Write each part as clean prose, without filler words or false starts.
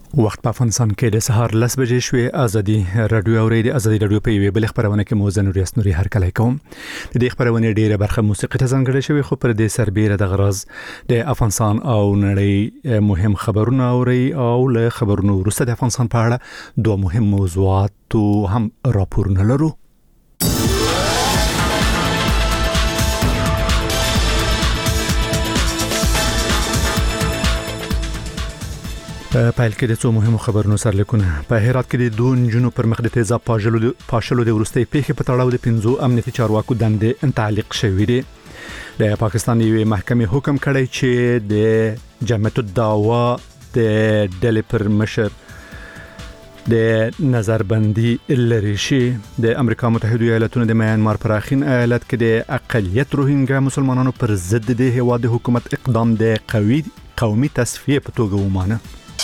وخت په افغانستان کې د سهار 10 بجې شوې. ازادي رادیو اوریدي ازادي رادیو په ویب خبرونه کې موزن ریاست هر کله کوم د دې خبرونه ډیره برخه موسیقي ته ځانګړې شوی، خو پر دې سربېره د غرض د افغانستان او نړۍ مهم خبرونه اوري او له خبرونو وروسته د افغانستان په اړه دوه مهم موضوعات هم راپورونه لرو. په پایل کې د څو مهمو خبرونو سرلیکونه. په هرات کې د دوه نجونو پر مخ د تیزاب پاشلو د ورستۍ پیښې په تړاو د 15 امنیتي چارواکو دندې تعلیق شوې دي. د پاکستان یوې محکمې حکم کړی چې د جمعیت الدعوا د ډلې پر مشر د نظربندي لري شي. د امریکا متحده ایالاتونو د میانمار پر اخین ایالت کې د اقلیت روهینګا مسلمانانو پر ضد د هواد حکومت اقدام د قومي تصفیه په توګه ومانه.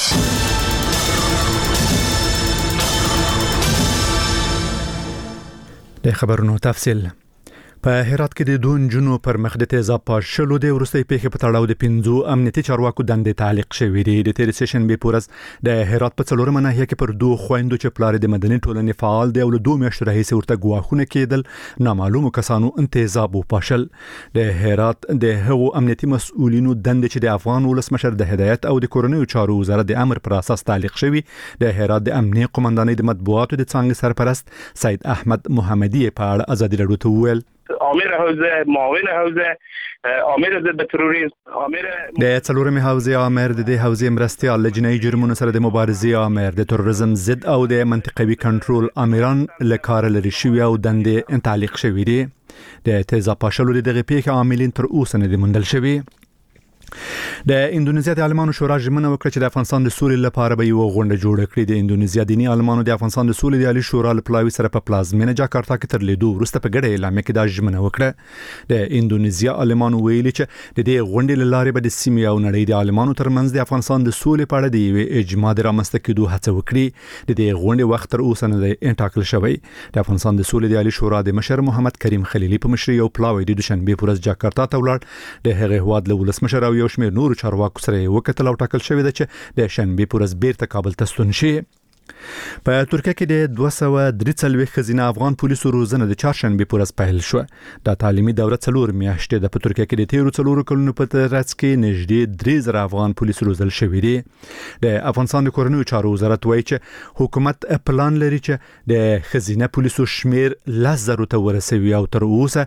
د خبرونو تفصیل. په هرات کې د دوه نجونو پر مخ د تیزاب پاشلو د ورستۍ پیښې په تړاو د 15 امنیتي چارواکو دندې تعلیق شوې دي. د تیر سیشن به پورس د هرات په څلورمه ناحیه کې پر دوه خويندو چې پلار د مدني ټولنې فعال دی او له دوه میاشتو راهیسې ورته ګواښونه کېدل، نامعلومو کسانو تیزاب پاشل. د هرات د هغو امنیتي مسؤلینو دندې چې د افغان ولسمشر د هدایت او د کورنیو چارو وزارت د امر پر اساس تعلیق شوی. د هرات د امنیه قومندانۍ د مطبوعاتو د څنګه سرپرست سید احمد محمدي په اړه ازادي رادیو ته وویل: امیر حوزه، معاون حوزه، امیر ضد تروریسم، امیر د څلورمې حوزه امیر د حوزه مرستيال لجنې جرمونو سره د مبارزې امیر د تروریزم ضد او د منطقوي کنټرول امیران لکار لري شوی او دندې تعلیق شوی دي. د تیزاب پاشلو دغه پیښه عاملین تر اوسه نه دي موندل شوی. د اندونیزیا د عالمانو شورا ژمنه وکړه چې د افغانستان د سولې لپاره به یو غونډه جوړ کړي. د اندونیزیا دینی عالمانو د افغانستان د سولې د عالی شورا لپاره سره په پلازمینه جاکارتا کې تر لیدو وروسته په ګډه اعلامیه کې دا ژمنه وکړه. د اندونیزیا عالمانو ویلي چې د دې غونډې لاره به د سیمې او نړۍ د عالمانو ترمنځ د افغانستان د سولې په اړه د یو اجماع د رامنځته کېدو هڅه وکړي. د دې غونډې وخت تر اوسه نه دی ټاکل شوی. د افغانستان د سولې د عالی شورا د مشر محمد کریم خلیلی په مشرۍ یو پلاوی د دوشنبه پورز جاکارتا ته ولاړ. د هغه هواد له ولسمشر او یو شمېر نور چارواکو سره وکتل او ټاکل شوی دی چې د شنبه پورز بیرته کابل ته ستون شي. په ترکیه کې د 243 خزینه افغان پولیسو روزنه د چهارشنبه پورز پیل شو. د تعلیمي دوره 4 میاشتې د ترکیه کې د 13 کلونو په ترڅ کې نږدې 3000 افغان پولیس روزل شوی دي. د افغانستان د کورنیو چارو وزارت وایي چې حکومت پلان لري چې د خزینه پولیسو شمیر 10,000 ته ورسوي او تر اوسه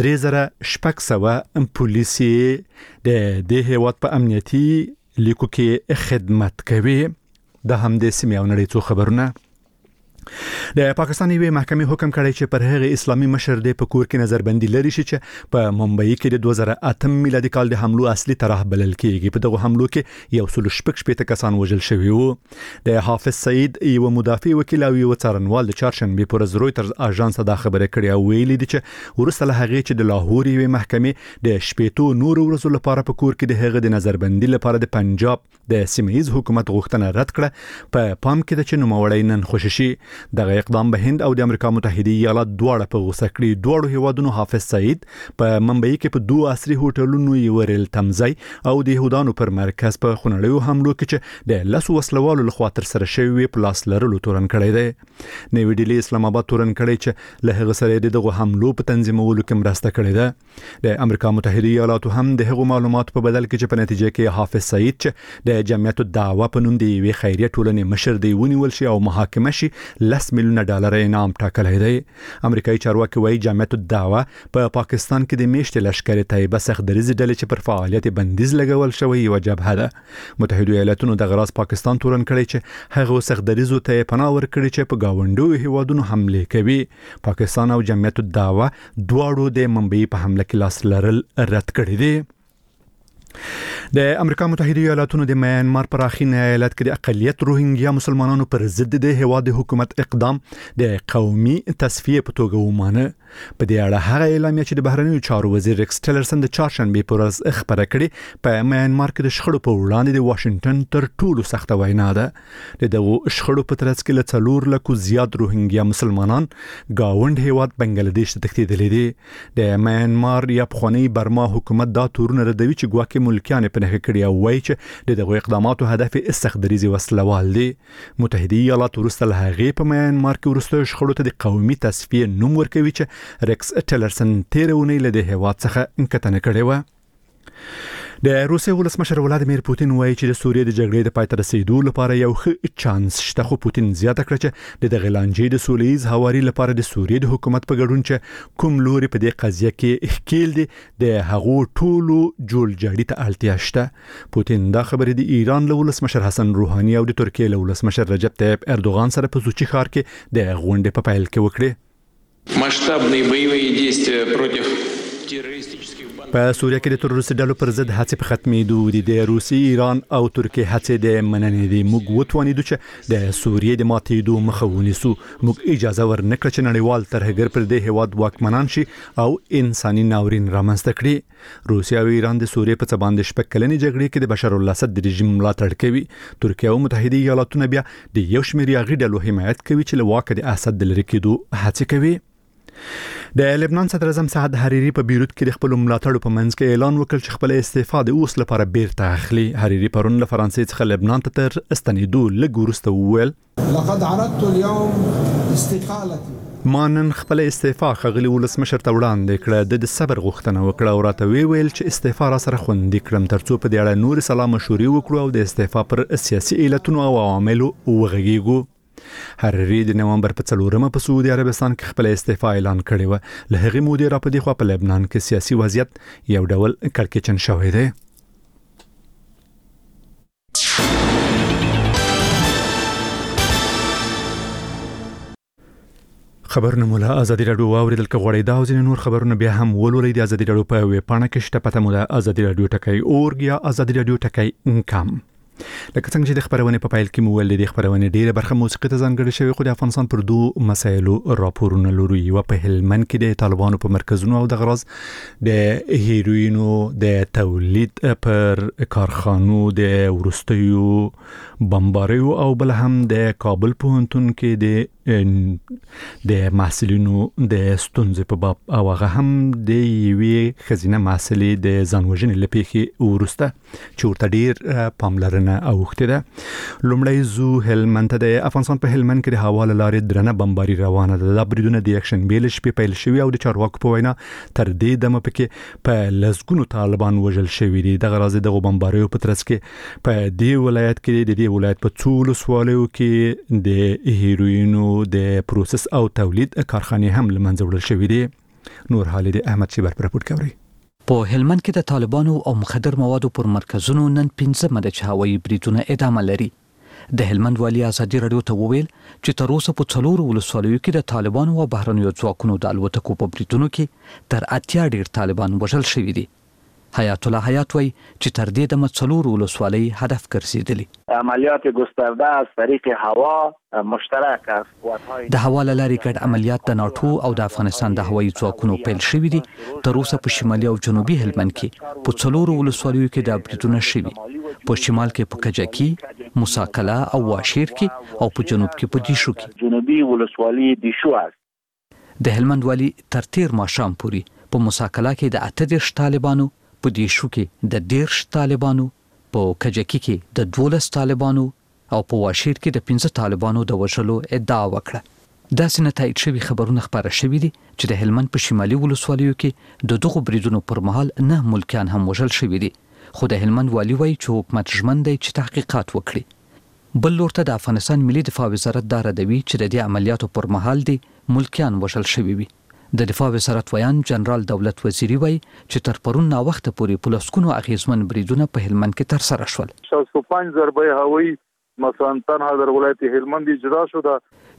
3600 پولیسي د هیواد په امنیتي لیکو کې خدمت کوي. د هم د سیمې او نړۍ څو خبرونه. د پاکستان یوې محکمې حکم کړی چې پر هغه اسلامي مشر د پکور کې نظربندي لري چې په ممبئی کې د 2008 میلادي کال د حملو اصلي طرح بلل کېږي. په دغه حملو کې یو سل شپږ کسان وژل شوي وو. د حافظ سعید یو مدافع وکیل او یو څارنوال د چهارشنبه پورز رويټرز اژانس ته خبره کړې او ویلي دي چې ورسته له هغه چې د لاهور یوې محکمې د شپېتو نور ورځو لپاره په کور کې د هغه د نظربندي لپاره د پنجاب د سیمه‌یز حکومت غوښتنه رد کړه. په پام کې د چې نوموړی نن خوششي دغه اقدام به هند او د امریکا متحده ایالات دواړه په غوسه کړي. دواړو هیوادونو حافظ سعید په ممبئی کې په دوه عصري هوټلونو یو ریل تمځای او د يهودانو پر مرکز په خونړیو حملو کې چې د لاسو وسلوالو لخوا تر سره شوی پلاس لرلو تورن کړی دی. نوې ډیلی اسلام آباد تورن کړی چې له هغه سره دغه حملو په تنظیمولو کې مرسته کړې ده. د امریکا متحده ایالات هم د هغو معلوماتو په بدل کې چې په نتیجه کې حافظ سعید چې د جمعیت الدعوا په نوم دی وی خیریه ټولنې مشر دی ونیول شي او محاکمه شي $10 میلیون انعام ټاکلی دی. امریکایي چارواکي وایي جمعیت الدعوا په پاکستان کې د میشتې لشکري طیبه سختدریزې ډلې چې پر فعالیت بندیز لګول شوی یو جبهه ده. متحده ایالاتونو د غراس پاکستان تورن کړی چې هغه سختدریزو ته پناه ورکړي چې په گاونډیو هیوادونو حمله کوي. پاکستان او جمعیت الدعوا دواړو د ممبئی په حمله کې لاس لرل رد کړی دی. د امریکا متحده ایالاتونو د میانمار پر اخین ایالت کې د اقلیت روهینګیا مسلمانانو پر ضد د هواد حکومت اقدام د قومي تصفیه په توګه ومانه. په دې اړه هغه اعلامیه چې د بهرنیو چارو وزیر ریکس ټیلرسن د چهارشنبه پر ورځ خبره کړې په میانمار کې د شخړو په وړاندې د واشنگټن تر ټولو سخته وینا ده. دغه شخړو په ترڅ کې له 4 لکو زیات روهینګیا مسلمانان گاوند هیواد بنگلاديش ته تښتېدلي دي. د میانمار یا پخوانی برما حکومت دا تورونه ردوي چې ګواکې ملکیان په نخښه کړي او وایي چې دغه اقداماتو هدف استخداریزي وسلوال دي. متحده ایالات وروسته له هغې په میانمار کې وروسته شخړو ته د قومي تصفیه نوم ورکوي چې ریکس ټیلرسن تیره اونۍ له دې هیواد څخه کتنه کړې وه. د روسیې ولسمشر ولادیمیر پوتین وایي چې د سوریې د جګړې د پای ته رسیدو لپاره یو ښه چانس شته، خو پوتین زیاته کړه چې د غلانجې د سولهییز هواري لپاره د سوریې د حکومت په ګډون چې کوم لوري په دې قضیه کې ښکیل دي د هغو ټولو جوړجاړي ته اړتیا شته. پوتین دا خبرې د ایران له ولسمشر حسن روحاني او د ترکیې له ولسمشر رجب طیب اردوغان سره په سوچي ښار کې د غونډې په پیل کې وکړې. масштабные боевые действия против террористических банд. په سوریه کې د تروریستي ډلو پر ضد هڅې په ختمېدو دي. د روسي، ایران او ترکیې هڅې د مننې دي. موږ وتوانیدو چې د سوریې د ماتېدو مخه ونیسو. موږ اجازه ورنکړه چې نړیوال ترهګر پر دې هیواد واکمنان شي او انساني ناورین رامنځته کړي. روسیا او ایران د سوریې په څه باندې شپږ کلنې جګړې کې د بشار الاسد د رژیم ملاتړ کوي. ترکیه او متحده ایالاتونه بیا د یو شمېر یاغي ډلو حمایت کوي چې له واکه د اسد د لرې کېدو هڅې کوي. د لبنان صدر اعظم سعد حریری په بیروت کې د خپل ملاتړو په منځ کې اعلان وکړ چې خپل استعفا د اوس لپاره بیرته اخلي. حریری پرون له فرانسې څخه لبنان ته تر استنیدو لږ وروسته وویل لقد عرضت اليوم استقالتي. ما نن خپل استعفا خغلی ولسمشر ته وړاندې کړه. د صبر غوښتنه وکړه او راته ویل چې استعفا را سره خوندې کړم ترڅو په دې اړه نور سلام مشورې وکړو او د استعفا پر سیاسي علتونو او عواملو وغږیږو. حریری د نومبر په 4 په سعودي عربستان کې خپل استعفا اعلان کړی و. له هغې مودې را په دې خوا په لبنان کې سیاسي وضعیت یو ډول کړکېچن شوی دی. خبرونه مولا ازادي رادیو واوریدل که غوړی دا او ځینې نور خبرونه بیا هم ولولئ د ازادي رادیو په ویب پاڼه کې شته. پته مولا ازادي رادیو .org یا ازادي رادیو .com. لکه څنګه چې د خبرونه په پیل کې مو ویل دي خبرونه ډیره برخه موسیقي ته ځانګړې شوی، خو د افغانستان پر دوه مسایلو راپورونه لري. یو په هلمند کې د طالبانو په مرکزونو او د غراض د هیروینو د تولید پر کارخانو د ورستیو بمباریو او بل هم د کابل پوهنتون کې د محصلینو د ستونزې په باب او هغه هم د یوې خزینه محصلې د ځانوژنې لپاره ورسته چې ورته ډیر پاملرنه اوخته ده. لومړی زو هلمند ته. د افغانستان په هلمند کې د هوا لارې درنه بمباری روانه ده. د بریدونه د اکشن بیل شپې پیل شوی او د چارواکو په وینا تر دې دمه پکې په لزګونو طالبان وژل شوی دي. د غراض د بمباریو په ترڅ کې په دې ولایت کې د دې ولایت په څولو سوالو کې د هیروینو د پروسس او تولید کارخانې هم لمنځه وړل شوې دي. نور حالي د احمد شیبر پر رپورټ کوي. په هلمند کې د طالبانو او مخدر موادو پر مرکزونو نن 15 مده چې هوایي بریدونه ادامه لري. د هلمند والی ازادي رادیو ته وویل چې تر اوسه په 4 ولسوالیو کې د طالبانو او بهرنیو ځواکونو د الوتکو په بریدونو کې تر 80 ډیر طالبان وژل شوي دي. حیات الله حیات وای چې تر دې د مڅلور ولسوالۍ هدف ګرځیدلی. عملیات گسترده از طریق هوا مشترک است. د هوا لارې ګډ عملیات د ناټو او د افغانستان د هوایي ځواکونو پیل شوي دي. تر اوسه په شمالي او جنوبي هلمند کې په 4 ولسوالیو کې د بریدونه شوي. په شمال کې په کجکی، موساکلا او واشیر کې او په جنوب کې په دیشو کې. جنوبي ولسوالي دیشو است. د هلمند والی تر تیر ماښام پورې په موساکلا کې د 38 طالبانو، په دیشو کې د 13 طالبانو، په کجکی کې د 12 طالبانو او په واشیر کې د 15 طالبانو د وژلو ادعا وکړه. داسې نتایج شوي خبرونه خبره شوي دي چې د هلمند په شمالي ولسوالیو کې د دغو بریدونو پر مهال 9 ملکیان هم وژل شوي دي. خو د هلمند والی وایي چې حکومت ژمن دی چې تحقیقات وکړي. بل لور ته د افغانستان ملي دفاع وزارت دا ردوي چې د دې عملیاتو پر مهال دي ملکیان وژل شوي وي. د دفاع وزارت ویان جنرال دولت وزیری وایي چې تر پرون نا وخت پورې په لسګونو اغیزمن بریدونه په هلمند کې تر سره شول. 65 ضربه هوایی مثلا تنها در ولایت هلمند اجرا شده.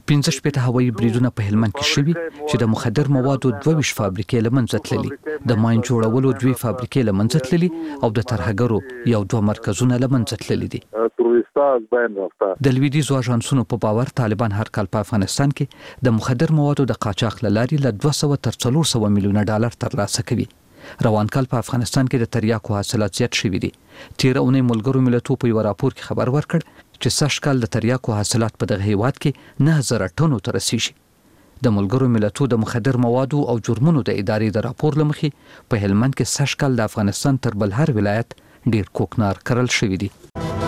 15 هوایي بریدونه په هلمند کې شوي چې د مخدر موادو 22 فابریکې له منځه تللي، د ماین جوړولو 2 فابریکې له منځه تللي او د ترهګرو یو 2 مرکزونه له منځه تللي دي. تروریستا از بین رفته. د لویدیځو اژانسونو په باور طالبان هر کال په افغانستان کې د مخدر موادو د قاچاق لاري له 200 تر 400 میلیونه ډالر ترلاسه کوي. روان کال په افغانستان کې د تریاکو حاصلات زیات شوي دي. تیر اونۍ ملګرو ملتونو په یو راپور کې خبر ورکړ چې سږ کال د تریاکو حاصلات په دغه هیواد کې 9000 ټنو ته رسیږي. د ملګرو ملتونو د مخدر موادو او جرمونو د ادارې د راپور لمخې په هلمند کې سږ کال د افغانستان تر بل هر ولایت ډیر کوکنار کرل شوی دی.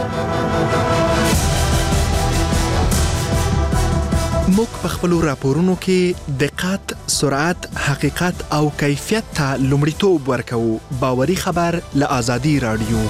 موږ په خپل راپورونو کې دقت، سرعت، حقیقت او کیفیت ته لومړیتوب ورکوو. باوري خبر له آزادي رادیو.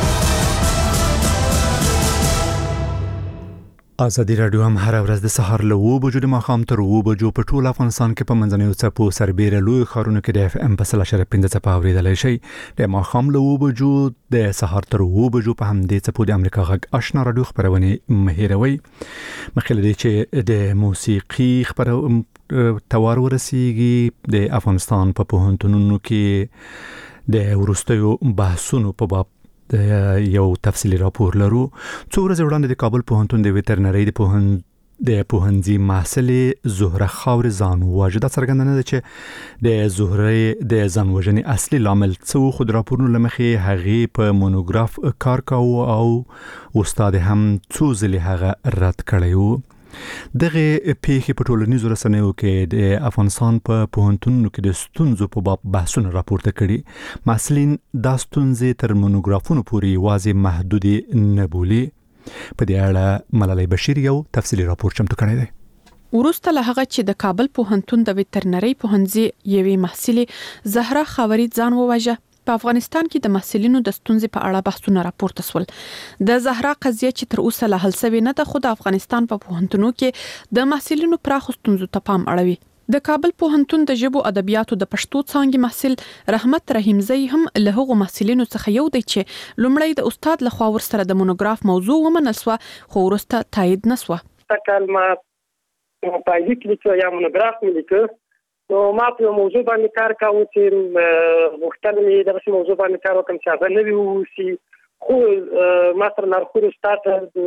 آزادي رادیو هم هر ورځ د سهار له 9 بجو د ماښام تر 9 بجو په ټول افغانستان کې په منځنیو څپو سربېره لوی ښارونو کې د FM په 0.5 څپه اورېدلی شئ. د ماښام له 9 بجو د سهار تر 9 بجو په همدې څپو د امریکا غږ آشنا رادیو خبرونه مه هېروئ. مخکې له دې چې د موسیقي توار ورسیږي د افغانستان په پوهنتونونو کې د وروستیو بحثونو په باب یو تفصیلی راپور لرو. څو ورځې وړاندې د کابل پوهنتون د ویټرنري د پوهنځي محصلې زهره خاور ځان وواژه. دا څرګندونه ده چې د زهره د ځان وژنې اصلي لامل څه خو د راپورونو له مخې هغې په مونوګراف کار کاوه او استاد هم څو ځلې هغه رد کړی و. دغه پیښې په ټولنیزو رسنیو کې د افغانستان په پوهنتونونو کې د ستونزو په باب بحثونه راپورته کړي. محصلین دا ستونزې تر مونوګرافونو پورې واضح محدودې نه بولي. په دې اړه ملالۍ بشیر یو تفصیلی راپور چمتو کړی دی. وروسته له هغه چې د کابل پوهنتون د ویټرنري پوهنځي یوې محصلې زهره خاوري ځان وواژه، په افغانستان کې د محصلینو د ستونزې په اړه بحثونه راپورته شول. د زهرا قضیه چې تر اوسه لا حل شوې نه ده، خو د افغانستان په پوهنتونو کې د محصلینو پراخ ستونزو ته پام اړوي. د کابل پوهنتون د ژبو ادبیاتو د پښتو څانګې محصل رحمت رحیمزی هم له هغو محصلینو څخه یو دی چې لومړی د استاد لخوا ورسره د مونوګراف موضوع ومنل شو، خو وروسته تایید نه شو. کلمه پایلیک لیکو یا مونوګراف لیکو، نو ما په موضوع باندې کار کاوه چې مختلف دغه موضوع باندې کار وکم چې هغه نوی وسی، خو ما سره نارخور استاد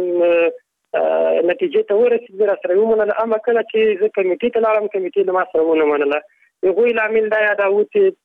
نتیجه ته ورسېد. را سره ومنله، اما کله چې زه کمیټې ته لاړم، کمیټې له ما سره ونه منله. هغوی لامل دا یاداوه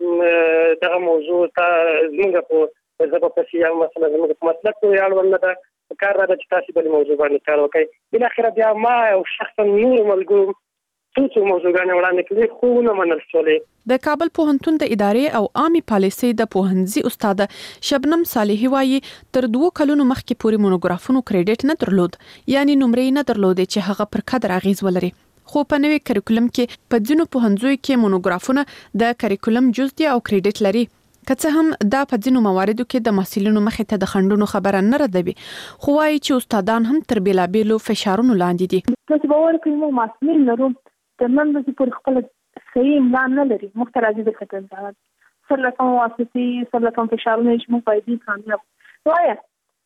چې دغه موضوع ته زموږ په ژبه پسې یا مثلا زموږ په مسلک پورې اړوند نه ده، کار دا ده چې تاسې بلې موضوع باندې کار وکړئ. بالاخره بیا ما او شخصا نور ملګرو څو موضوعګانې وړاندې کړې، خو ونه منل شولې. د کابل پوهنتون د ادارې او عامي پالیسۍ د پوهنځي استاد شبنم صالحي وایي تر 2 کلونو مخکې پورې مونوګرافونو کریډټ نه درلود، یعنی نمرې نه درلودې چې هغه پر قدر اغیز ولري. خو په نوې کریکولم کې په ځینو پوهنځیو کې مونوګرافونه د کریکولم جز دي او کریډټ لري. که څه هم دا په ځینو مواردو کې د محصلینو مخې ته د خنډونو خبره نه ردوي، خو وایي چې استادان هم تر بیلابیلو فشارونو لاندې دي. چې باور کوي مو محصلین لرو تمام د پر خپل صحیح املا نه لري، مختلفه د خطر ده سره کوم واسطي سره کوم فشارونه چې مو پایدي کامیاب وایي.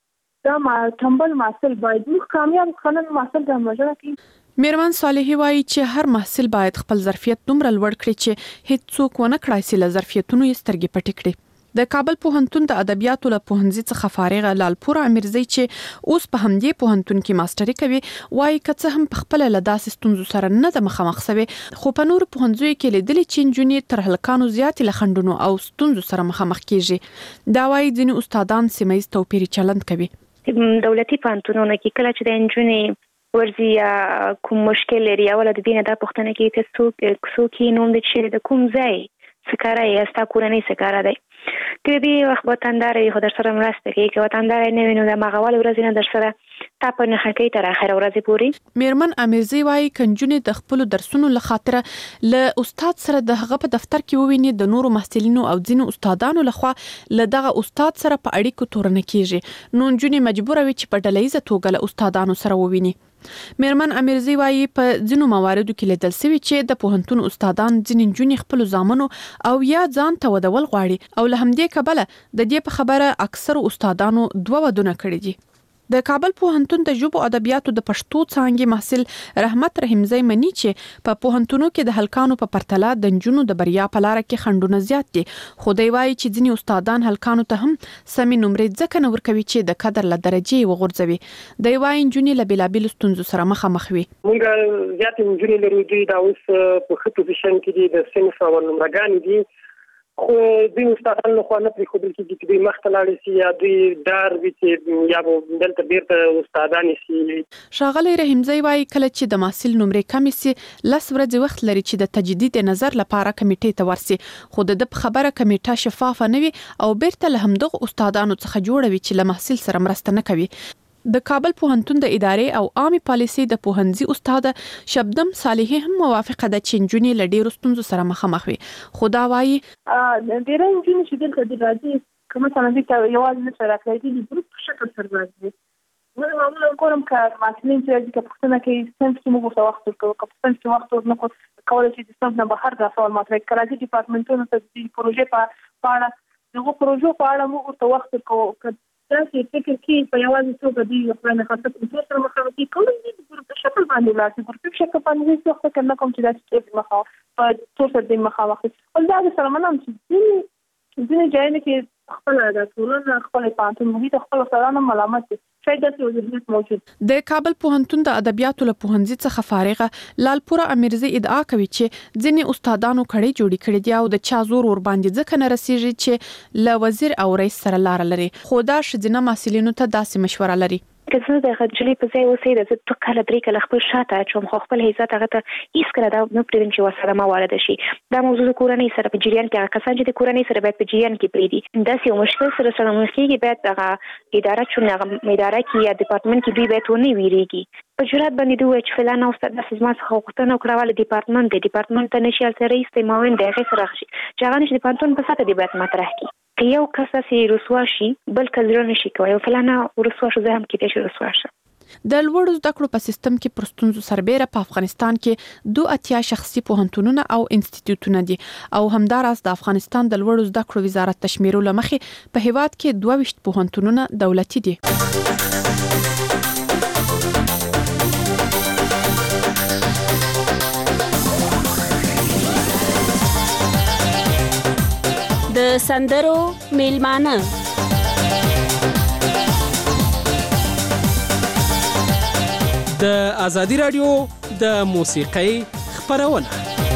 دا ما تمبل محصل باید کامیاب خلک محصل د مجره کې. میرمن صالحي وایي چې هر محصل باید خپل ظرفیت دومره لوړ کړي چې هیڅ څوک ونه کړای شي له ظرفیتونو یې سترګې پټې کړي. د کابل پوهنتون د ادبیاتو له پوهنځي څخه فارغ لالپور امیرزی چې اوس په همدې پوهنتون کې ماستري کوي، وایي که څه هم په خپل له داسې ستونزو سره نه د مخامخ شوی، خو په نور پوهنځیو کې لیدلې چې نجونې تر هلکانو زیات له خنډونو او ستونزو سره مخامخ کیږي. دا وایي ځینې استادان سیمه ییز توپیر چلند کوي. دولتي پوهنتونونو کې کله چې د نجونې ورزي یا کوم مشکل لري، اوله د دې نه دا پوښتنه کوي چې څوک یې نوم د چې د کوم ځای سکاره یا ستا کورنۍ سکاره دی. که دې وخت وطندار یې خو در سره مرسته کوي، که وطندار یې نه وي نو د مغول ورځې نه در سره تا په نښه کوي تر اخره ورځې پورې. میرمن امیرزی وایي که نجونې د خپلو درسونو له خاطره له استاد سره د هغه په دفتر کې وویني، د نورو محصلینو او ځینو استادانو لخوا له دغه استاد سره په اړیکو تورنه کیږي، نو نجونې مجبوره وي چې په ډلهییزه توګه له استادانو سره وویني. میرمن امیرزی وایي په ځینو مواردو کې لیدل شوي چې د پوهنتون استادان ځینې نجونې خپلو زامنو او یا ځان ته ودول غواړي، او له همدې کبله د دې په خبره اکثر استادانو 2 ودونه کړي دي. د کابل پوهنتون د ژبو ادبیاتو د پښتو څانګې محصل رحمت رحیمزی منی چې په پوهنتونو کې د هلکانو په پرتله د نجونو د بریا په لار کې خنډونه زیات دي، خو دی وايي چې ځینې استادان هلکانو ته هم سمې نمرې ځکه نه ورکوي چې د قدر له درجې وغورځوي. دی وايي نجونې له بېلابېلو ستونزو سره مخامخ وي. موږ زیات نجونې لرو، دوی دا اوس په ښه پوزیشن کې دي، د صنف او نمرګانې دي، خو دوی استادان له خوا نه پرېښودل کېږي چې دوی مخته لاړې شي یا دوی ډار وي چې یا به دلته بیرته استادان شي. ښاغلی رحیمزی وايي کله چې د محصل نمرې کمې سي 10 ورځې وخت لري چې د تجدید نظر لپاره کمیټې ته ورسي، خو د خبره کمیټه شفافه نه وي او بیرته له همدغه استادانو څخه جوړوي چې له محصل سره مرسته نه کوي. د کابل پوهنتون د ادارې او عامه پالیسي د پوهنځي استاد شبنم صالحي هم موافقه ده چې نجونې له ډېرو ستونزو سره مخامخ وي، خو دا وايي ډېر نجونې چې دلته د راځي کوم مثلا د یوازې نه سره راځي د ګروپ په شکل سره راځي. موږ معمولا کوم کار ماسلین چې راځي که پښتنه کې سنت کې موږ وخت ورکوو، که پښتنه کې وخت ورنکو کولای شي چې سنت نه بهر دا سوال مطرح کړي. راځي ډپارټمنټونو ته د پروژې په اړه دغه پروژو په اړه موږ ورته وخت ورکوو. دا چې فکر کې په یوازې توګه دی خپل خاصه په سره مخاوت کوي د ګروپ په شکل باندې لاسي ګروپ شکل باندې څه وخت کنه کوم چې دا چې مخاوت په ټول سره د مخاوت او دا سره منم چې ځینې ځایونه کې خپل د ټولنه خپل پانتون محیط خپل سره ملامت دي. د کابل پوهنتون د ادبیاتو له پوهنځي څخه فارغه لالپوره امیرزی ادعا کوي چې ځینې استادانو کړي جوړی کړي دي او د چا زور ور باندې ځکه نه رسیږي چې له وزیر او رئیس سره لار لري، خو دا شذینه محصلینو ته داسې مشوره لري. که زه د غجلې په ځای اوسې د زه کله درې کله خپل شاته اچوم، خو خپل عزت هغه ته هیڅکله دا نه پرېږدم چې ورسره ما وارده شي. دا موضوع د کورنۍ سره په جریان کې هغه کسان چې د کورنۍ سره باید په جریان کې پرېږدي، داسې یو مشکل سره مخ کېږي، باید هغه اداره چې هغه اداره کې یا ډپارټمنټ کې دوی باید ونه ویریږي، په جرات باندې دوی چې فلانه استاد داسې ما څخه غوښتنه وکړه ولې ډپارټمنټ ته نشي هلته رئیس ته معاون دی هغې سره شي چې هغه نشي ډپارټمنټ په سطحه دې باید مطرح کړي. که یو کس داسې رسوا شي بل کس زړه نشي کولی او فلانه رسوا شو زه هم کېدای شي رسوا شم. د لوړو زده کړو په سیستم کې پر ستونزو سربېره په افغانستان کې 2 شخصي پوهنتونونه او انسټیټیوټونه دي او همداراز د افغانستان د لوړو زده کړو وزارت تشمیرو لمخې په هیواد کې 22 پوهنتونونه دولتي دي. د سندرو میلمانه د ازادي رادیو د موسیقۍ خبرونه.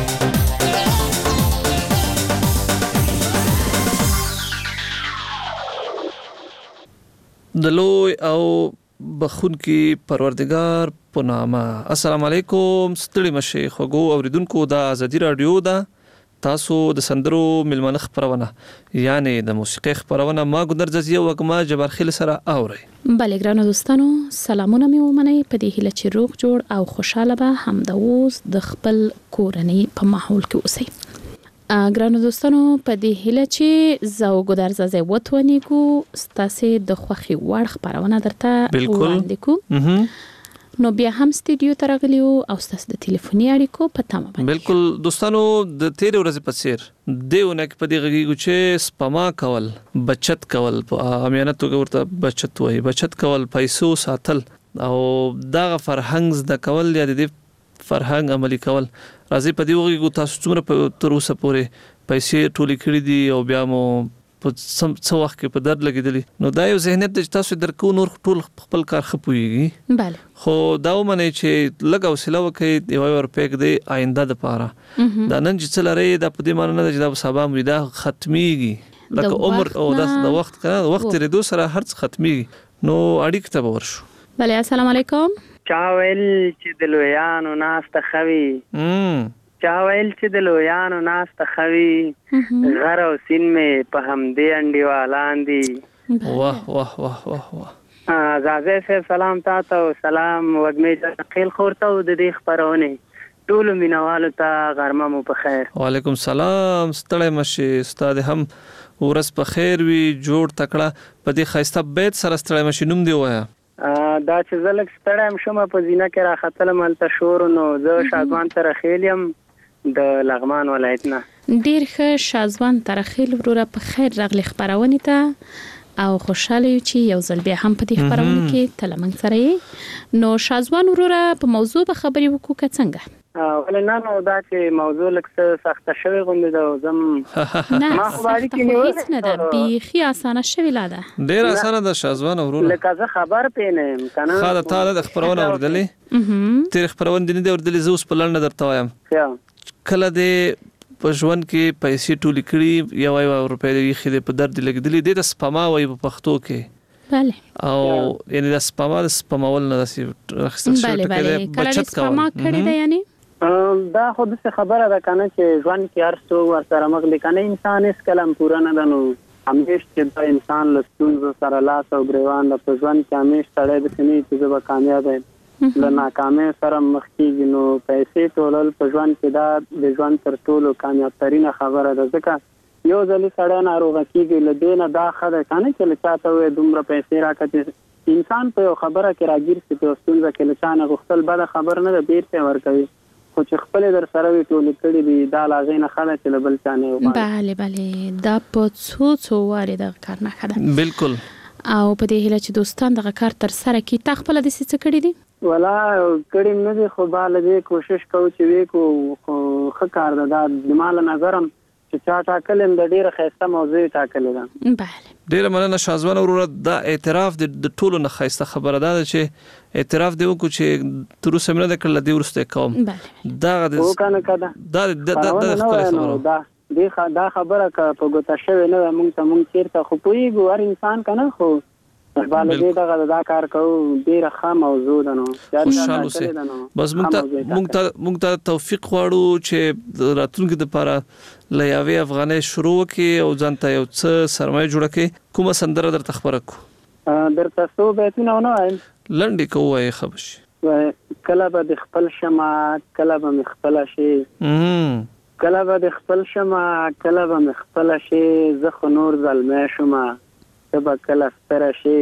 د لوی او بخونکی پروردگار په نامه. السلام علیکم، ستړي مشه خوګو اوریدونکو د ازادي رادیو د تاسو د سندرو ملمنه خبرونه یعنی د موسیقي خبرونه ما ګندر جزیه وګما جبرخیل سره اوري. بله ګرانو دوستانو، سلامونه مې ومنئ په دې هیله چې روغ جوړ او خوشاله به هم د اوس د خپل کورنۍ په ماحول کې اوسئ. ګرانو دوستانو، په دې هیله چې زه ګندر جزیه وتونیګو ستاسو د خوخي وړ خبرونه درته وړاندې کوم. نو بیا هم سټوډیو ته راغلیو او ستاسو د ټلیفوني اړیکو په تمه باندې. بالکل دوستانو، د تیر ورځې په څیر دیونه کې په دې غږیږو چې سپما کول، بچت کول، په امانت توګه ورته بچت وایي، بچت کول، پیسو ساتل او دغه فرهنګ زده کول یا د دې فرهنګ عملي کول. راځي په دې وګړو تاسو څومره تر اوسه پورې پیسې ټولې کړې دي او بیا مو په څو وخت کې په درد لګیدلی. نو دا یو ذهنیت چې تاسو درکو نور ټول خپل کار خپويږي. بله. خو دا ومنئ چې لږ حوصله وکړئ، یو ور پېک دی آینده لپاره. دا نن چې څه لري دا په دې معنی نه چې دا سبا مو دا ختميږي، لکه عمر او د وخت کنه وخت لري سره هر څه ختميږي. نو اړیک ته ورشو. بله. السلام علیکم. چا ویل چې د لویانو ناسته خوي، چا ویل چې د لویانو ناسته خوي، غر او سین مې په همدې انډیوالان دي. واه واه واه واه واه. زازه صاحب سلام تاسو او سلام وګمې خیل خورته او د دې خبرونه ټول مینوالو ته غرمه مو په خیر. وعلیکم سلام، ستړی مشه استاد، هم ورس په خیر وي، جوړ تکړه په دې خاصه بیت سره ستړی مشه. نوم دی وایا؟ دا چې زلک ستړی شوم په زینه کې راختلم ملته شور، نو زه شادوان ته رخیلم د لغمان ولایت نه. ډیر ښه شازوان ترخیل وروره، په خیر راغلی خبرونه ته. او خوشاله یو چې یو ځل بیا هم په دې خبرونه کې تلمنګ سره یې. نو شازوان وروره په موضوع به خبرې وکړو که څنګه؟ ولې نه دا چې موضوع لکه سخته شوی غوندې ده زم ما خو هیڅ نه ده بیخي اسانه شوی لا ده ډېر اسانه ده شازوان وروره لکه زه خبر پېنم کنه خا د تا د خبرونه اوردلې تیر خبرونه دي نه اوردلې زوس په لړنه درته وایم کله دې په ژوند کې پیسې ټولې کړي یو روپۍ د خېدې په درد لګېدلې د سپما وای په پښتو کې بله او یعنی د سپماول نه داسې راخستل شوی ټکي بچت سپما کړی ده یعنی دا خو د خبره ده کنه چې ژوند کې هر څو ور سره مغلي کنه انسان اس کلم پورا نه دنو همیش چې دا انسان لستون سره لاس او ګریوان د ژوند کې همیش تړي د سنې چې زه به کامیاب یم له ناکامۍ سره مخ کېږي نو پیسې ټولول په ژوند کې دا د ژوند تر ټولو کامیاب ترینه خبره ده ځکه یو ځل سړی ناروغه کېږي له دې نه دا ښه ده که نه چې له چا ته وایي دومره پیسې راکړې انسان په یو خبره کې راګیر شي په یو ستونزه کې له چا نه غوښتل بده خبر نه ده بیرته یې ورکوي خو چې خپلې در سره وي ټولې کړي دي دا له هغې نه ښه ده چې له بل چا نه یې وغواړي. بله دا په څو وارې دغه کار نښه ده بالکل. او په دې هیله چې دوستان دغه کار تر سره کړي. تا خپله داسې څه کړي دي؟ ولا کړي نه دي خو به له دې کوشش کوو چې وی کو ښه کار ده دا زما له نظرم چې چا ټاکلې د ډېره ښایسته موضوع یې ټاکلې ده. بله ډېره مننه شازوان وروره. دا اعتراف د ټولو نه ښایسته خبره ده چې اعتراف دی وکړو چې تر اوسه مې نه ده کړله دې وروسته کوم دا خبره که په ګوته شوې نه ده مونږ ته مونږ چېرته خو پوهېږو هر انسان که نه خو بالدې دغه دا کار کوو ډېره ښه موضوع ده نو خوشحال اوسئ. بس مونږ ته توفیق غواړو چې راتلونکي دپاره له یوې افغانۍ شروع وکړي او ځان ته یو څه سرمایه جوړه کړي. کومه سندره درته خبره کړو؟ درته څو بیتونه ونه وایم لنډې که ووایې ښه به شي. کله به د خپل شمه کله به مې خپله شي کله به د خپل شمه کله به مې خپله شي زه خو نور زلمی شومه ته به کله ستره شي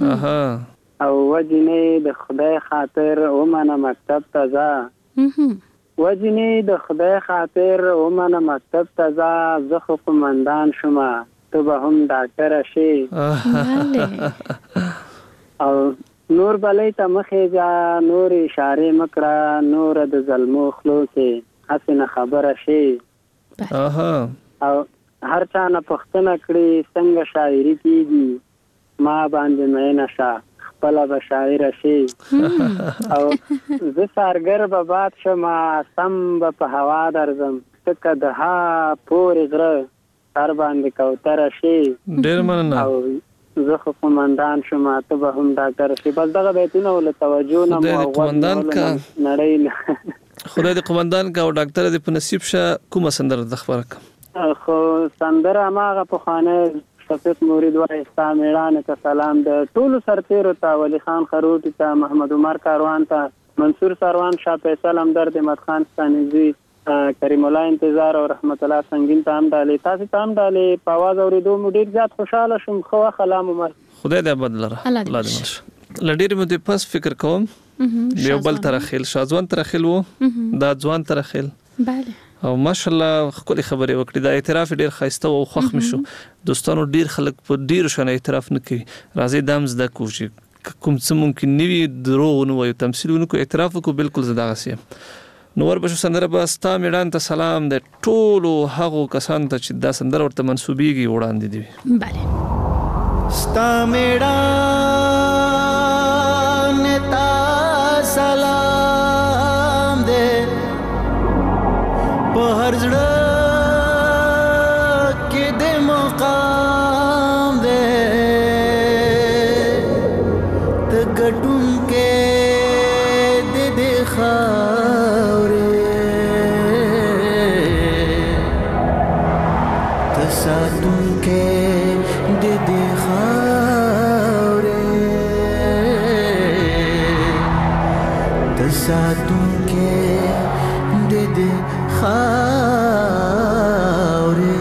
او وجنې د خدای خاطر ومنه مکتب ته ځه وجنې د خدای خاطر ومنه مکتب ته ځه زه خو قومندان شومه ته به هم ډاکټره شي او نور بلې ته مخې ځه نور اشارې مه کړه نور د زلمو خلو کې هسې نه خبره شي او هر چا نه پوښتنه کړي څنګه شاعري کېږي ما باندې مینه شه خپله به شاعره شي او زه سارګر به باد شمه سم به په هوا درځم څکه د ها پورې غره سر باندې کوتره شي. ډېر مننه. او زه خو قومندان شوم ته به هم ډاکټر شي. بس دغه بیتونه ول توجه نه مو قومندان کا نړۍ خدای دې قومندان کا او ډاکټر دې په نصیب شه. کومه سندره د خبره کوم؟ خو سندره ماغه په خانه شفیق مرید وای ستا میړانه ته سلام د ټولو سرتیرو ته ولی خان خروټي ته محمد عمر کاروان ته منصور سروان شاه فیصل همدرد احمد خان ستانیزی کریم الله انتظار او رحمت الله سنگین ته هم ډالې تاسو ته هم ډالې په आवाज اوریدو مو ډیر زیات خوشاله شوم. خو خلام عمر خدای دې بدلره الله دې مرشه. لډیر مو دې پس فکر کوم یو بل تر خیل شازوان تر خیل وو دا ځوان تر خیل bale او ماشاءالله خولي خبرې وکړي. دا اعتراف ډیر خاصه او خوښ مشو. دوستانو ډیر خلک په ډیر شنه اعتراف نه کوي. راځي دام زده کوشي کوم څه ممکن نیوي دروغ نه وایو تمثيلونه کو اعتراف کو بالکل زده غسي. نو ور بشو سندره بس تا میړان ته سلام د ټولو هغو کسان ته چې دا سندره ورته منسوبيږي وړاندې دي. bale ستا میړان ته سلام دې په هر ځړه کې د مقام دې ته ګټون کې د خاورې ته ساتون کې د خاورې ته ساتون کې د خاورې.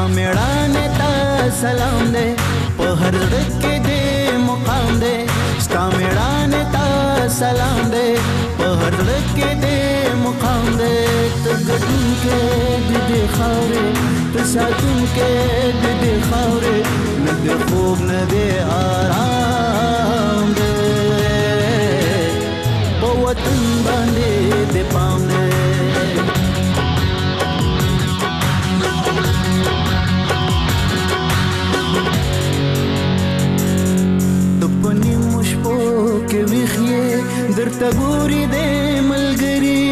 میړانه ته سلام دې په هر ځړ کې دې مقام دې ستا میړانه ته سلام دې په هر ځړ کې دې مقام دې ته ګټون کې دې خاورې ته ساتون کې دې خاورې نه دې خوب نه دې آرام دې په وطن باندې دې پام دې پنی مشپو کې ویخې درته ګوري دې ملګری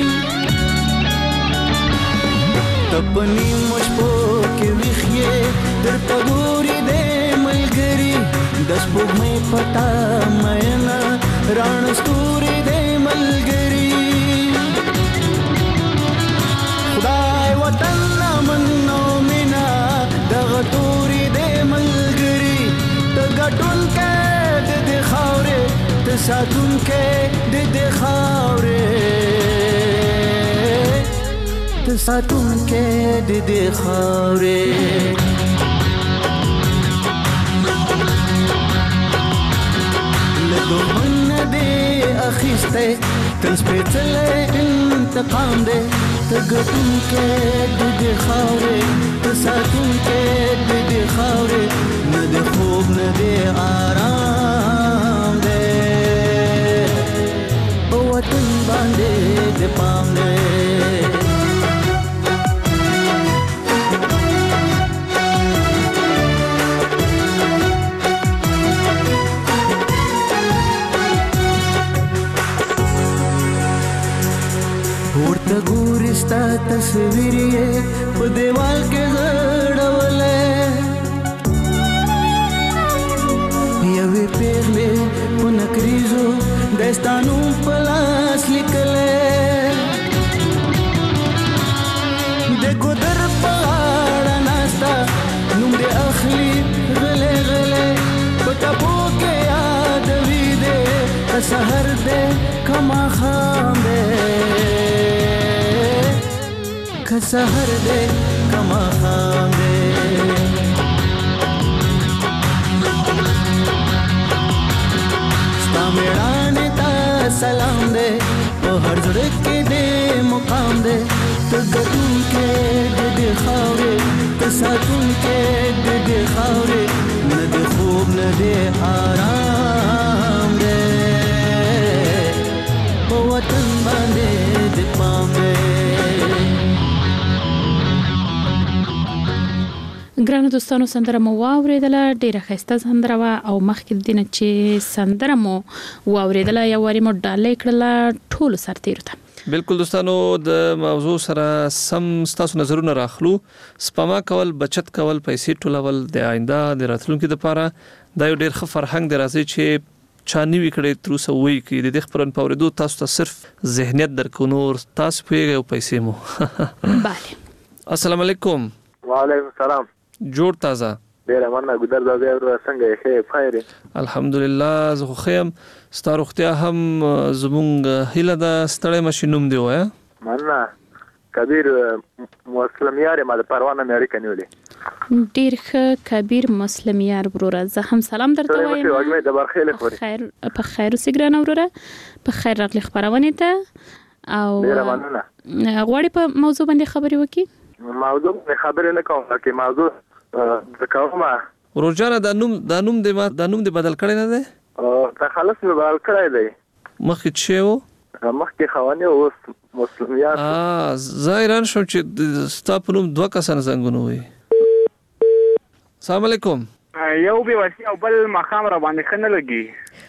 تپنی مشپو کې ویخې درته ګوري دې ملګری د سپوږمۍ پتا مېنا ران ستوري دې ملګری خدای وطن منو مینا دغه توري دې ملګری ته ګټون کې دې خاورې ته ساتون کې دې خاورې ته ساتون کې دې خاورې له دښمن دې اخیسته تل سپېڅلی انتقام دې ته ګټون کې دې خاورې ته ساتون کې دې خاورې نه دې خوب نه دې آرام دې په وطن باندې دې پام دې ورته ګوري ستا تصویر یې په دیوال کې غړولی یوې پیغلې په نکریزو داستانو په لاس لیکلی د ګودر په غاړه ناسته نوم دې اخلي غلی غلی په ټپو کې یادوي دې که سحر دې که ماښام دې که سحر دې که ماښام دې میړانه ته سلام دې په هر ځړ کې دې مقام دې ته ګټون کې دې خاورې ته ساتون کې دې خاورې نه دې خوب نه دې آرام دې په وطن باندې دې پام دې ګرانو دوستانو سندره مو واوریدله ډیره ښایسته سندره وه او مخکې د دې نه چې سندره مو واوریدله یو وارې مو ډالۍ کړله ټولو سرتیرو ته بالکل دوستانو د موضوع سره سم ستاسو نظرونه راخلو سپما کول بچت کول پیسې ټولول د آینده د راتلونکي لپاره دا یو ډیر ښه فرهنګ دی راځي چې چا نیوي کړی تر اوسه وایي کې د دې خبرونو په اورېدو تاسو ته صرف ذهنیت درکو نور تاسو پوهیږئ او پیسې مو بله السلام علیکم وعلیکم السلام جوړ تازه ډیره مننه ګودر دا بیا څنګه یې ښه خیر الحمدلله زه خو ښه یم ستا روغتیا هم زموږ هیله ده ستړی مشي نوم دې ووایه مننه کبیر مسلمیار یم د پروانه مې اړیکه نیولې ډیر ښه کبیر مسلمیار وروره زه هم سلام درته وایم په خیر اوسې ګرانه وروره په خیر راغلې خپرونې ته او ډیره مننه غواړې په موضوع باندې خبرې وکړي موضوع خبرې نه کوم چې موضوع ذکرومه ورجانه د نوم دې بدل کړی نه دی تخلص مې بدل کړی دی مخکې چې و مخکې خوانې اوس مسلمیات زه حیران شوم چې ستا په نوم 2 کسان زنګونه وي السلام علیکم یو به وسی او بل مقام را باندې خنه لګي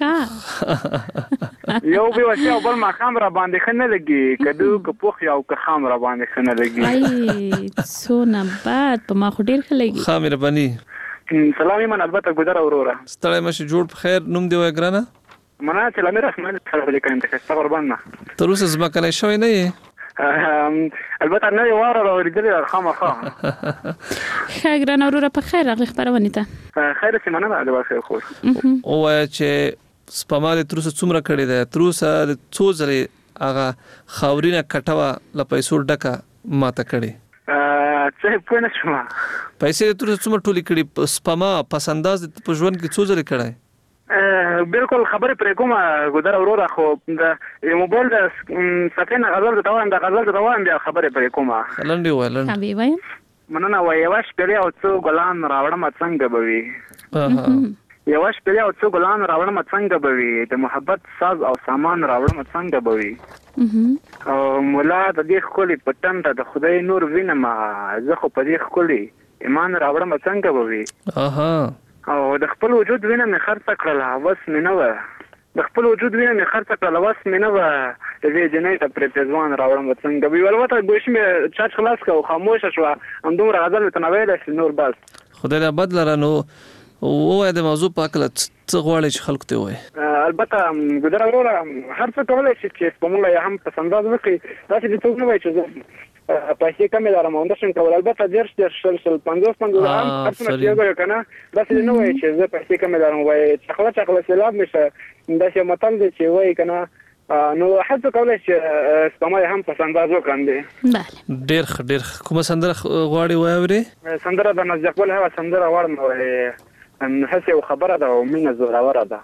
یو به وسی او بل مقام را باندې خنه لګي کدو که پوخ یو که خام را باندې خنه لګي ای څونه بد په ما خو ډیر ښه لګي خامر بني سلامي من البته ګذر اوروره ستړی مشه جوړ په خیر نوم دی وای ګرانه منا چې لمر اسمان سره لیکم ته څه قربان نه تر اوسه زما کنه شوی نه یې البته نه یو واره راوړل خامخا ښه ګرانه اوروره په خیر راغلی خبرونه ته خیر چې مننه د واسه خو او چې سپما د تر اوسه څومره کړی دی تر اوسه څو ځله هغه خاورینه کټوه ل پیسو ډکه ماته کړی څه په نه شوم پیسې تر څومره ټولې کړي سپما پسنداز په ژوند کې څو ځله کړای بالکل خبره پرې کومه ګودر وروره خو د موبایل د سکن غزل د توان بیا خبره پرې کومه لنډي وایلند حبیبي وای مننه وای یو شپه او څو ګلان راوړم څنګه بوي یو شپه او څو ګلان راوړم څنګه بوي د محبت ساز او سامان راوړم څنګه بوي او مولا د دې خولي پټن د خدای نور وینم زه خو په دې خولي ایمان راوړم څنګه بوي او د خپل وجود وینه مې خرڅ کړله وس مې نه و د خپل وجود وینه مې خرڅ کړله وس مې نه و د دې جنې ته پر پېزوان راوړم څنګه وی ولوته ګوش مې چاچ خلاص کو خاموش شو همدومره غزل تنویل شي نور بس خدای دې بدل رانو وای د موضوع په اړه څه غواړي چې خلکو ته وای البته ګذر وروره هر څه کولای شي چې په موږ هم پسنداز وکړي دا چې څوک نه وای چې پیسې کمې لرم او اندشن کول البته درش 50 هم اصلا کېږي کنه دا چې نه وای چې زه پیسې کمې لرم وای چخله سلام نشه دا چې متل دی چې وای کنه نو حتی کولای چې سپما هم پسنداز وکړم بله ډېر کومه سندره غواړي وای اوري سندره د نزدقول هوا سندره غواړم وای هڅه خبره ده او مینه زوروره ده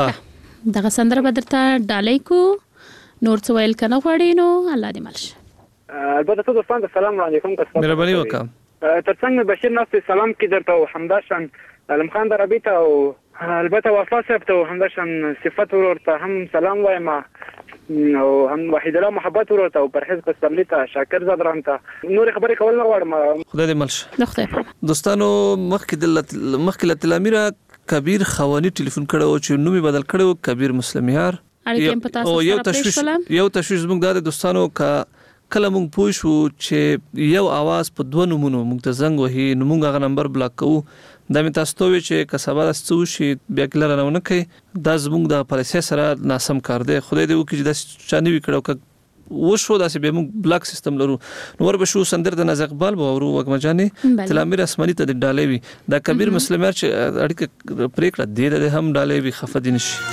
ښه دغه سندره به درته ډالۍ کو نور څه ویل کنه غواړي نو الله دې مل شي البته ټول دوستان السلام علیکم مهرباني وکړه ترڅنګ بشیر ناست سلام کې درته همداشان علم خان دربی ته او البته وفا صاحب ته همداشان صفات ورته هم سلام وایم او هم وحید الله محبت ورته او پرهیز قسملی ته شاکر زادران ته نور خبرې کول نه غواړم خدای دې مل شي دوستانو مخکې له تلامیره کبیر خوانی ټلیفون کړو چې نومي بدل کړو کبیر مسلمیار او یو تشویش زموږ د دوستانو کله مونږ پوه شو چې یو आवाज په دوه نمونو مونږ ته زنګ وهي نو مونږ هغه نمبر بلاک کوو دا مې تاسو ته وی چې کسبه تاسو شي بیا کله نه کوي دا زموږ د پالیسي سره ناسم کار دی خدای دې وکړي چې دا چاني وکړو وشو دا چې به مونږ بلاک سیستم لرو نو ور به شو سندر د ناز اقبال به ورو وګمجاني تلامیر اسمنی ته ډالې وي دا کبیر مسلمان چې اړیکه پریکړه دی د هم ډالې وي خفدین شي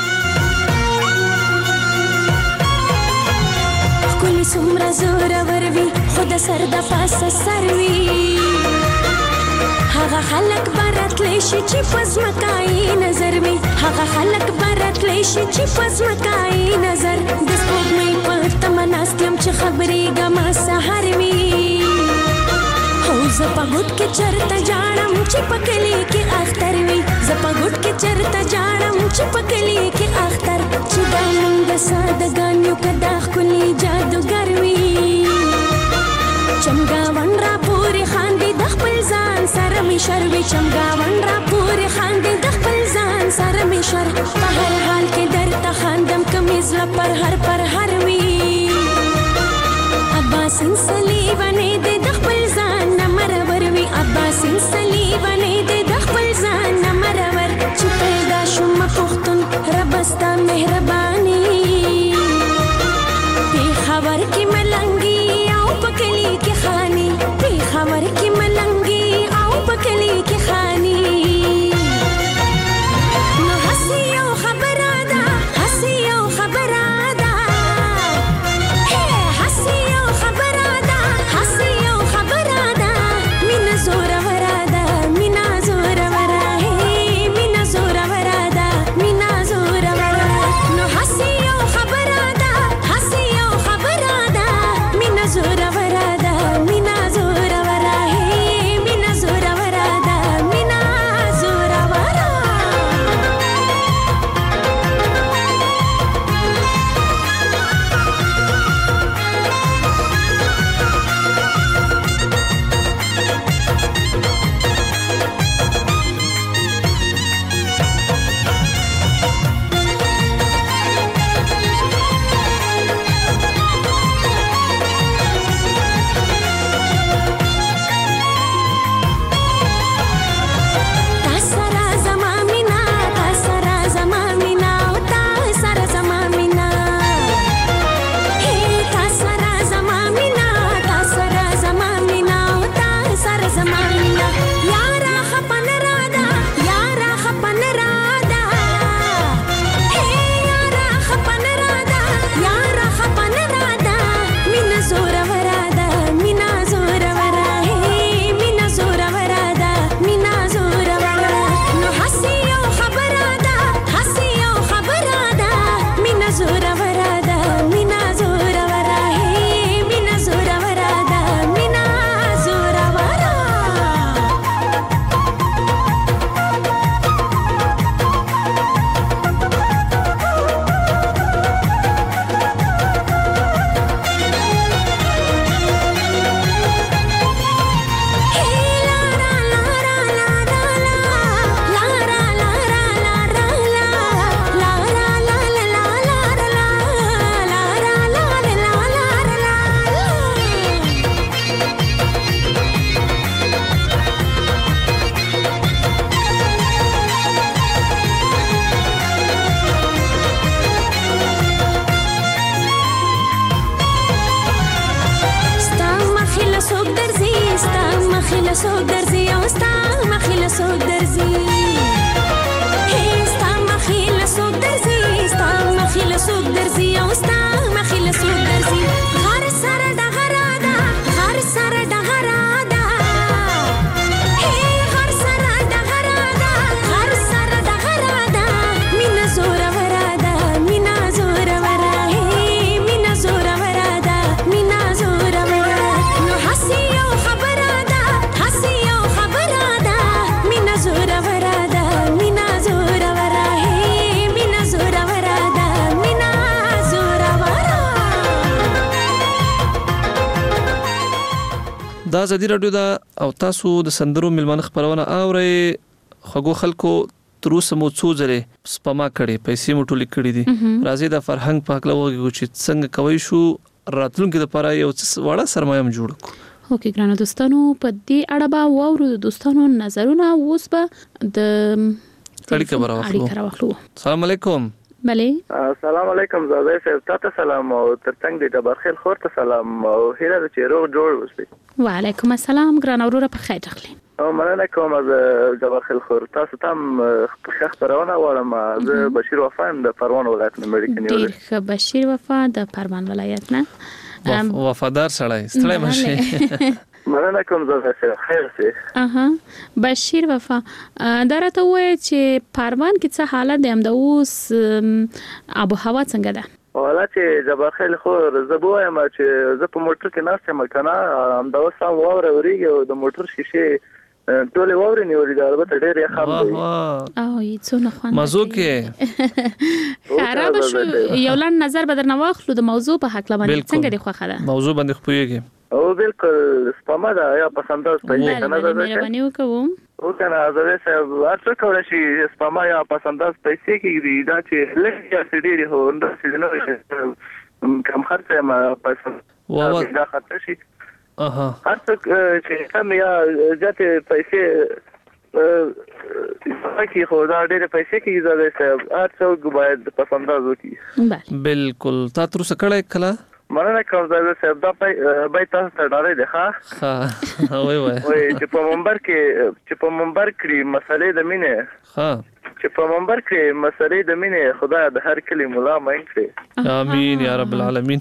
سمرا زور وروي خود سر د پاسه سروي هغه خلک برات لشي چې پسمکای نظر وي هغه خلک برات لشي چې پسمکای نظر د سپوږمۍ په تمناستم چې خبرې ګما سحر وي هو زپګوت کې چرته جاړم چې پکلی کې اختر وي زپګوت کې چرته جاړم چې پکلی کې اختر چې دا موږ سادهګانیو کدا خولي جادوګر وي چمګاون را پوری خاندي د خپل ځان سره می شروي چمګاون را پوری خاندي د خپل ځان سره می شر په هر حال کې درته خاندم کمیز پر هر وي عباس صلیبانه د خپل ځان مرور وي عباس صلیبانه د خپل ځان مرور چې پیدا شوم پختون ربستا مهرباني خبر کی ملنگی او پکلی کی خانی خبر کی ملنگی او پکلی کی خانی نو حسی او خبر ادا حسی او خبر ادا حسی او خبر ادا حسی او خبر ادا مینا زور ورادا مینا زور ورا مینا زور ورادا مینا زور ورا نو حسی او خبر ادا حسی زور ورادا مینا زور ورا مینا زور ورادا مینا سوق درزي او ستا مخيل سوق درزي ستا مخيل سوق درزي ستا مخيل سوق درزي او ستا مخيل سوق درزي غار سره د غرادا غار سره د غرادا غار سره د غرادا غار سره د غرادا مینا زور ورادا مینا زور ورا مینا زور ورادا مینا زور ورا نو حسيو خبرادا حسيو خبرادا مینا زور ورادا مینا زور ورا مینا زور ورادا مینا زور ورا. دا ازادي رادیو دا او تاسو د سندرو ملمن خبرونه اوري خغو خلکو تروسه مو څو ځله سپما کړي پیسې مو ټولې کړې دي راځي د فرهنګ پاک لوګي چې څنګه کوي شو راتلونکو لپاره یو وړه سرمایه هم جوړ کړو. اوکې ګرانو دوستانو په دې اړه به وورو دوستانو نظرونه اوس به د اړیکه راوخلو. السلام علیکم. بله السلام علیکم زاده صاحب تاسو سلام او ترڅنګ د جبرخیل خور ته سلام او هیله چې روغ جوړ اوسئ. وعلیکم السلام ګران اوروره په خیر اخلي. او مننه کوم از جبرخیل خور تاسو تم خبرونه وړم زه بشیر وفا د پروان ولایت نه مړی کني. ډیر بشیر وفا د پروان ولایت نه وفادار سړی ستړی مشه. مننه کوم زاده صاحب خیر سي. بشیر وفا درته وای چې پروان کې څه حالت دی هم د اوس ابو هوا څنګه ده؟ ولا چې جبرخیل خور زه بوایم چې زه په موټر کې ناست یم کنه هم دا اوس هم واوره وريږي او د موټر شیشه ټول واورې نیولې ده البته ډېر یې خام دی او یې څونه خوند مزو کې خراب شو. یو لن نظر بدر نه واخلو د موضوع په حق لبان څنګه دی خوخه ده موضوع باندې خپويږي او بالکل سپما ده یا پسنداز پېژنې کنه دا مهرباني وکوم او کنه زه صاحب اته کول شي سپما یا پسنداز پیسې کېږي دا چې لږه سړي هو نو سړي کم خرڅه ما پیسې دا خرڅ شي هر څه چې کم یا ځته پیسې کی خو دا ډېر پیسې کېږي زه صاحب هر څه باید پسنداز وکړي. بالکل تا تر څه کړه کله مننه کوم زه صاحب دا به تاسو ته ډارې ده ښه وای چې په منبر کې مسلې د مینې چې په منبر کې مسلې د مینې خدای د هر کلی مولا مین کړي. امين یا رب العالمین.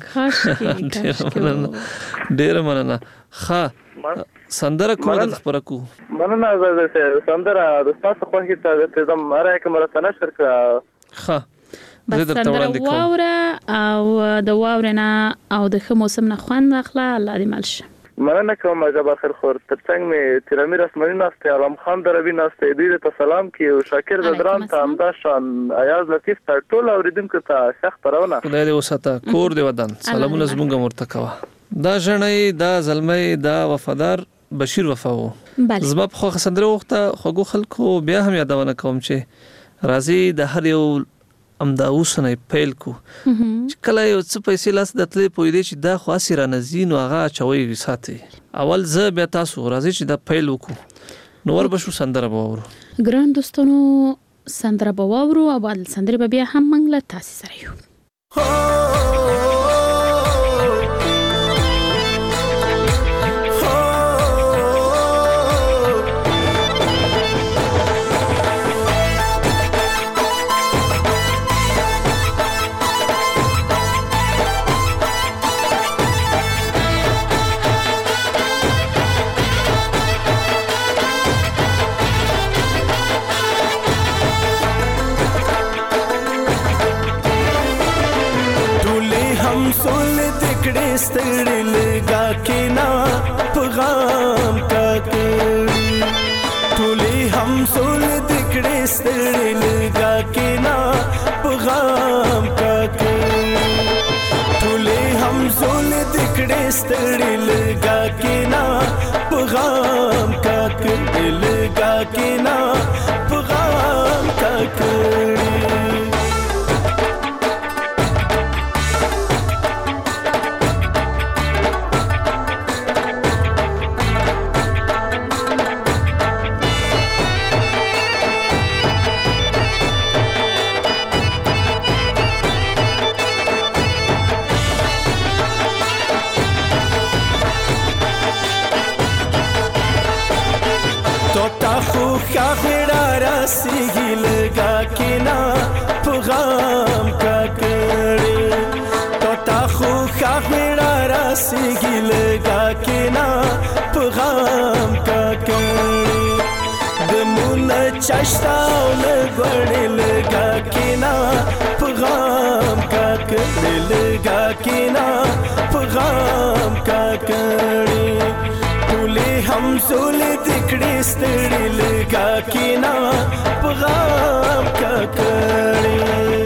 ډیر مننه. ښه سندره کوم د خبره کو مننه زه سندره د تاسو په کې ته زم ماره کوم رسنه شرکا. ښه بس سندره واوره او د واورنا او د خ موسم نه خوان اخلا الله دې مالشه. مننه کوم جبرخیل خور ترڅنګ می تیرامیر اسمنی ناسته علم خان دروي ناسته دې ته سلام کی او شاکر بدران ته امدا شان ایاز لطیف ته ټول اوریدونکو ته شخ پرونه خدای دې وساته کور دې ودان سلامونه زمونږ مرتکوا. دا ژړې دا زلمې دا وفادار بشیر وفاو زما په خو سندره وخته خوګو خلکو بیا هم یادونه کوم چې راځي د هر یو امدا اوسنه پیل کو چې کله یو څه پیسې لاس دتلې پوي دي چې دا خاصه را نزین او هغه چوي وساتي اول زه بیا تاسو راځي چې دا پیل وکړو نو ور بشو سندره باور ګران دوستانو سندره باور او بل سندره بیا هم منګله تاسو سره یو ستړي لګا کې نا پیغام کاکړي ټولې هم سول دکړې ستړي لګا کې نا پیغام کاکړي ټولې هم سول دکړې ستړي لګا کې نا پیغام کاکړي لګا کې نا پیغام کاکړي خاخړه راسیږي لګا کینا پیغام کا کړي طوطا خو خاخړه راسیږي لګا کینا پیغام کا کړي دمون چاشتاو لګړې لګا کینا پیغام کا کړي لګا کینا پیغام کا کړي ټولې هم زول دکړې ستړي لګا کینا پیغام کا کړي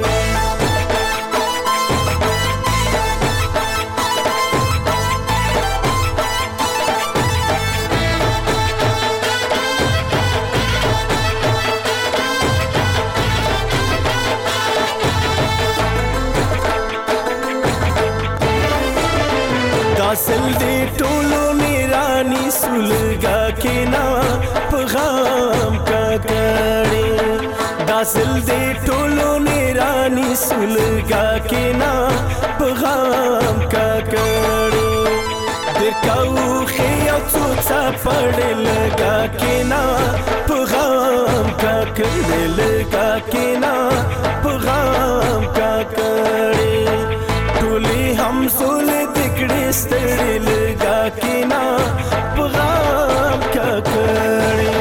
داسل دی ټولو میرانی سولګا کینا پیغام کا کړي داسل دی ټولو میرانی سولګا کینا پیغام کا کړي درکاو خیا څوڅا پړ لګا کینا پیغام کا کړي لګا کینا پیغام کا کړي ټولې هم سول دکړې ستړي لګا کینا پیغام کا کړي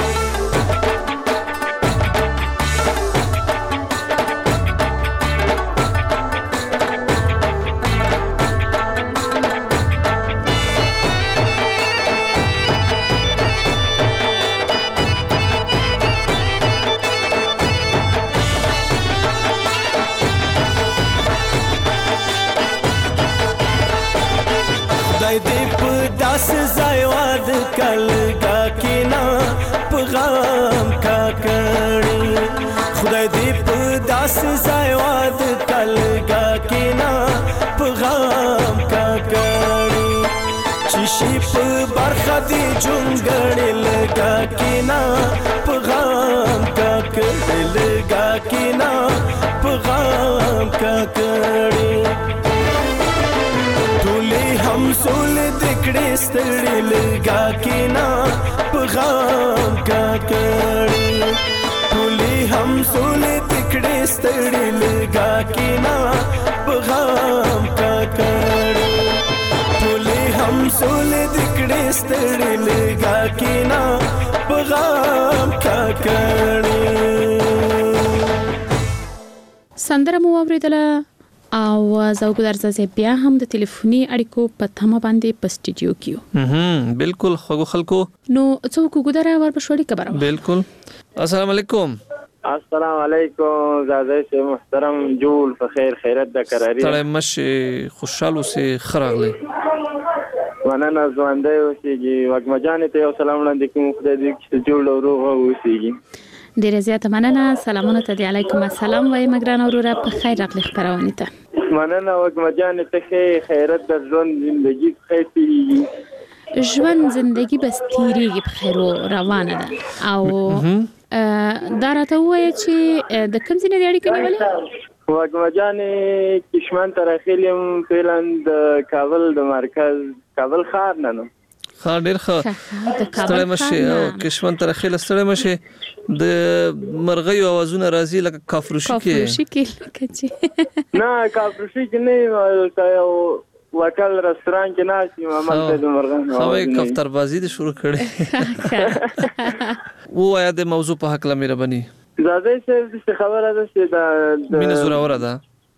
دې په داس ځای واد کلګا کینا پیغام کا کړي خدای دې په داس ځای واد کلګا کینا پیغام کا کړي چې شي په برخه دې جونګړې لګا کینا پیغام کا کړي لګا کینا پیغام کا کړي هم سول دکړې ستړي لګا کینا پیغام کا کړي ټولې هم سول دکړې ستړي لګا کینا پیغام کا کړي ټولې هم سول دکړې ستړي لګا کینا پیغام کا کړي سندره مو اوریدله او زوګ درځي بیا هم د ټلیفوني اړیکو په تمه باندې په سټډیو کې بالکل خو خلکو نو څوک ګودره ور بشوړی خبره بالکل السلام علیکم السلام علیکم زاده سے محترم جول فخیر خیرت د قراری تړه مشه خوشاله سي خراغله مننه ژوندۍ اوسېږي وګمجانې ته یو سلام وړاندې کوم خدای دې چې جوړ او روغ اوسېږي ډیره زیاته مننه سلامونه ته علیکم السلام وای مګران اوره په خیر راغلی خبرونه ته مننه وګمجانې ته خیرت د ژوند ژوندۍ خیر تیریږي ژوند ژوندۍ بس تیریږي په خیر روانه ده او دا راته وایي چې د کوم ځای نه اړیکه نیولې وګمجانې کشمن ترخیلم فعلا د کابل د مرکز کابل ښار نه خا ډیر ښه ستړی مشه او کشمن ترخیل ستړی مشه د مرغیو اوازونه راځي لکه کافروشي کې نه کافروشي کې نه یو وکل رستوران کې ناشې مامته د مرغانو خو کفتر بازی د شروع کړي وایا د موضوع په حق لمه ربني زاده څه خبره ده چې د مين زوراوره ده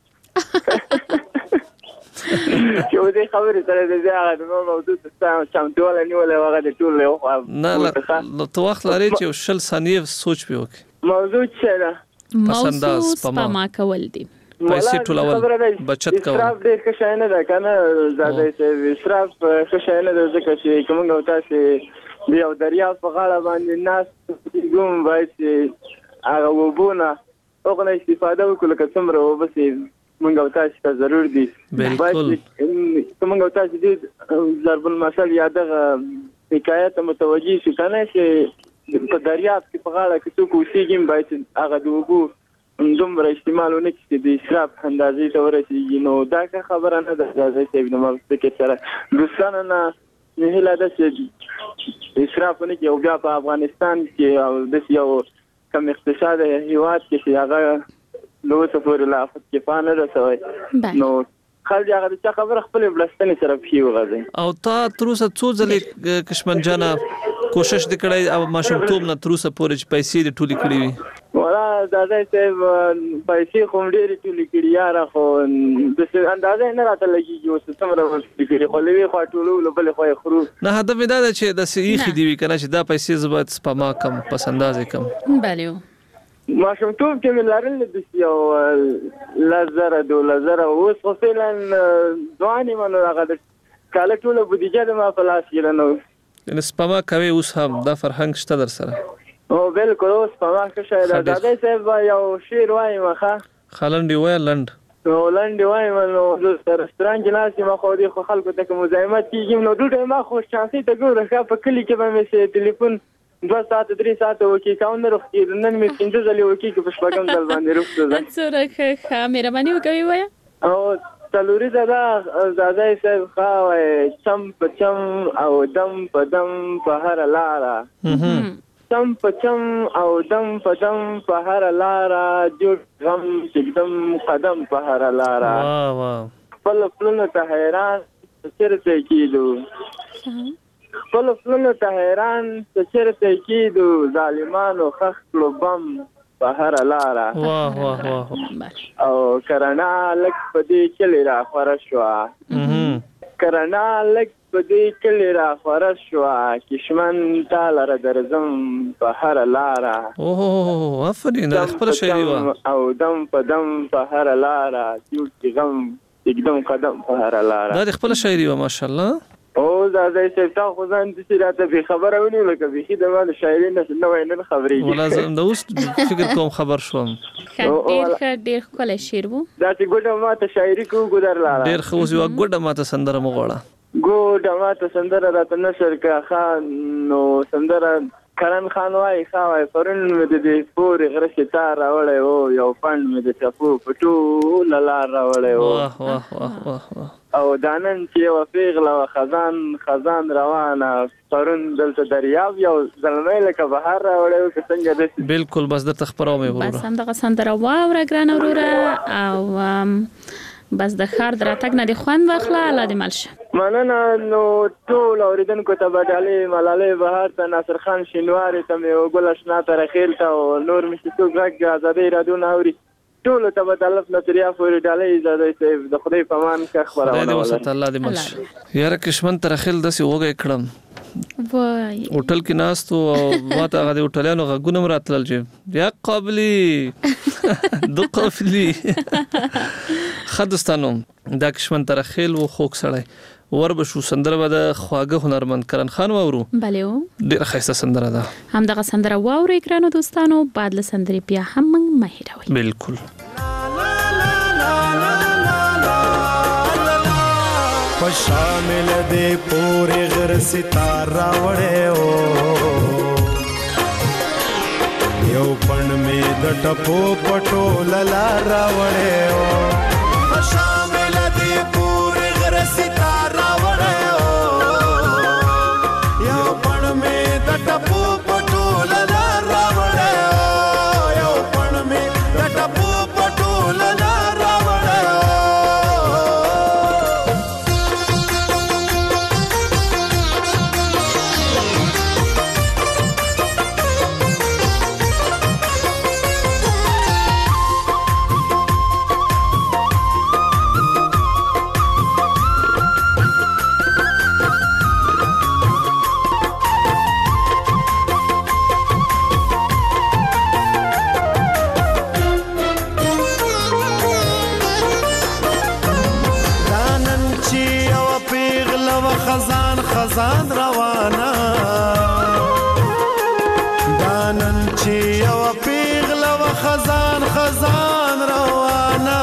چې دې خبرې سره د هغه د موضوع څخه چمتوال نیولې هغه د ټول له خو نه تو وخت لري چې شل ثانیه سوچ پیوک موضوع څه ده موضوع سپما کول دي پیسې ټولول بچت کول اسراف دې ښه شای نه ده کنه زاده چې اسراف ښه شای نه ده ځکه چې کومه تاسو یو دریا په غاړه باندې ناس کوم وایي چې هغه وبونه اوغه استفاده وکړو که څومره وبسي مونږ تاسو ته ضرور دي بالکل مونږ تاسو دې ضرب المثل یادغه حکایت متوجي شو کنه چې په دریاب کې په غاړه کې څوک اوسېږي باید هغه د وګو دومره استعمالونه چې د اسراف اندازې ته ورسېږي نو دا خبره نه ده چې ابن مالک کې سره دوستانه نه هله ده چې اسراف نه کې او بیا په افغانستان کې او د یو کم اقتصاد هیواد کې هغه نو څه پورې لا کې پانه رسوي نو خلک هغه د خبره خپل بلستنې سره پی وغځي او تا تروسه څو ځلې کشمن جانا کوشش وکړای او ماشومتوب نه تروسه پورې پیسې د ټولې کړې وي ولا دا ځای پیسې کوم ډېری ټولې کړي یار خو د اندازې نه راته لګي یو څومره ورته خو لوي خو ټولو بل خو خرو نه هدف دا چې د سیخي دی کنه چې دا پیسې زبات سپما کم پسندازې کم بله ماشومتوب کې مې لرل د یو لزر $2 اوس خو فعلا دوانې منو هغه کاله ټوله بودیجه د ما په لاس کې نه ان سپما کوي اوس هم دا فرهنګ شته در سره او بالکل اوس سپما کې شاید دا د صاحب یو شعر وایي مخه خلنډي وای لند ولندې وایم نو د رستوران کې ناس ما خو دې خلکو ته مزاحمت کیږي نو ډوډۍ ما خو شانسي ته ګوره په کلی کې به مې ټلیفون 2 ساعت 3 ساعت وکی کاون روخ کې نن مې 15 ځلې وکی کې په شپږم ځل باندې روخ ته څوره ښه مهرباني وکوي وای او تلوري زاده صاحب خاوي چم په چم او دم په دم په هر لارا چم په چم او دم په دم په هر لارا جوړ غم چې قدم په هر لارا واه واه خپل پلونو ته حیران چیرته کیدو خپل پلونو ته حیران چیرته کیدو ظالمانو خخلو بم په هر لارا واه واه واه او کرنا لک پدې کلی را خور شو کرنا لک پدې کلی را خور شو کشمن تعالی درزم په هر لارا اوه افرین خپل شی دی او دم په دم په هر لارا چې غم एकदम قدم په هر لارا دا خپل شی دی ماشاءالله او دا ځای ته خو ځان د سیراته به خبره ونی لکه به د مال شاعري نه وینن خبري ولا زم د اوس فکر کوم خبر شوم ډېر کله شعر وو دا چې ګډه ماته شاعري کو ګدر لاله ډېر خو یو ګډه ماته سندره مغوړه ګډه ماته سندره راته نشر کا خان نو سندره کرن خان وای خاوي پرون مې د پورې غرشه تار راوړې او یو فند مې د چپو پټو لار راوړې واه واه واه او دانن چې وفیغله خزان روانه پرون دلته دریاب یو زلمې لکه بهر راوړې که څنګه دې بالکل بس د تخبرو مې وروره بس هم دغه سندره واوره ګران وروره او بس د خار دراتګ نه دی خوان واخله الله دې مالشه مننه نو ټول اوریدونکو ته بدالې ملالې بهر ته ناصر خان شینواری ته مې وګل آشنا ته رخیل ته او نور مې څو غږ ازادي رادیو ناوري ټول ته بدلف نظریه فوري ډالې زده د خدای په مان کا خبرونه ولا الله دې مالشه یاره کشمن تر خیل دسي وګه کړم وای هوټل کې ناستو او ماته غدي هوټلانو غونم راتلل چې یا قابلی دو قافلی خدستانو دا کشمن تر خیل و خوک سړی ور بشو سندره به د خواږه هنرمند کرن خان وورو بله ډیره خسته سندره ده هم دغه سندره ووري ګرانو دوستانو بعد له سندرې بیا هم مهیروي بالکل شامل دے پورے غر ستارہ وڑے او یو پن میں د ټپو پټو للارا وڑے او شامل دے پورے غر ستارہ وڑے او یو پن میں د ټپو پټو للارا وڑے او یو پن میں د ټپو پټو للارا وڑے خزان روانه دانن چې یو پیغله و خزان روانه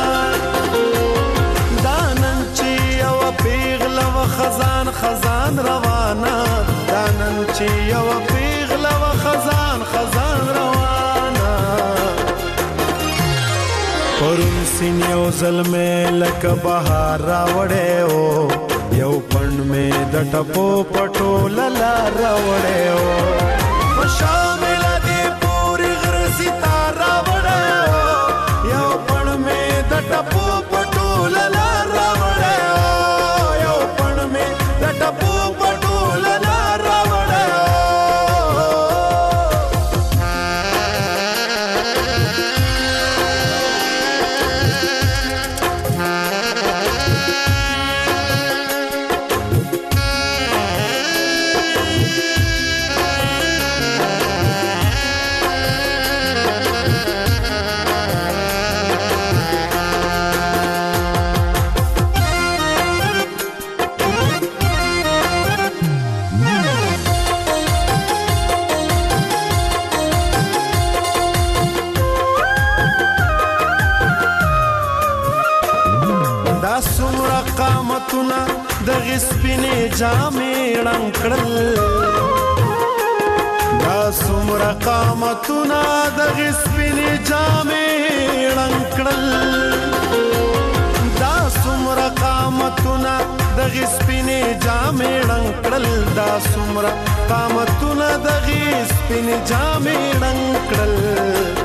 دانن چې یو پیغله و خزان روانه دانن چې یو پیغله و خزان روانه پرون سین یو زلمه لکه بهار راوړې او یو پڼ مې د ټپو پټو للا راوړې او شامل دې پوری غر ستاره راوړې یو پڼ مې د ټپو پټو للا راوړې یو پڼ مې د ټپو پټو للا راوړې قامتونه د غسپینې جامې ړنګ کړل دا څومره قامتونه د غسپینې جامې ړنګ کړل دا څومره قامتونه د غسپینې جامې ړنګ کړل دا څومره قامتونه د غسپینې جامې ړنګ کړل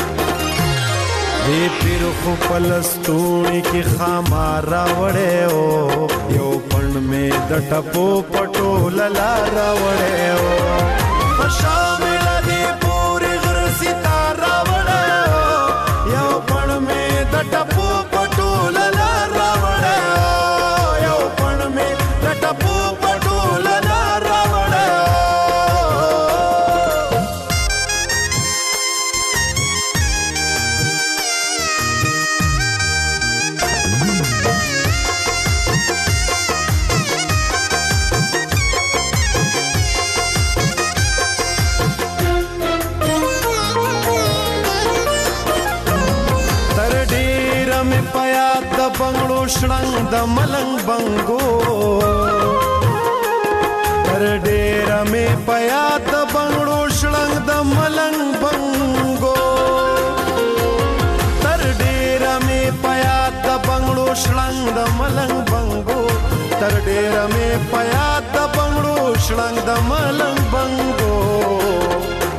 دې پیر خو پلستونی کی خامار راوړې او یو پڼ مې د ټپو پټو للا راوړې او شامل دې پوری غر ستاره راوړې یو پڼ مې د ټپو پټو للا راوړې یو پڼ مې د ټپو پټو للا راوړې بنگړو شړنګ د ملنګ بنګو تر ډېره مې په یاد د بنگړو شړنګ د ملنګ بنګو تر ډېره مې په یاد د بنگړو شړنګ د ملنګ بنګو تر ډېره مې په یاد د بنگړو شړنګ د ملنګ بنګو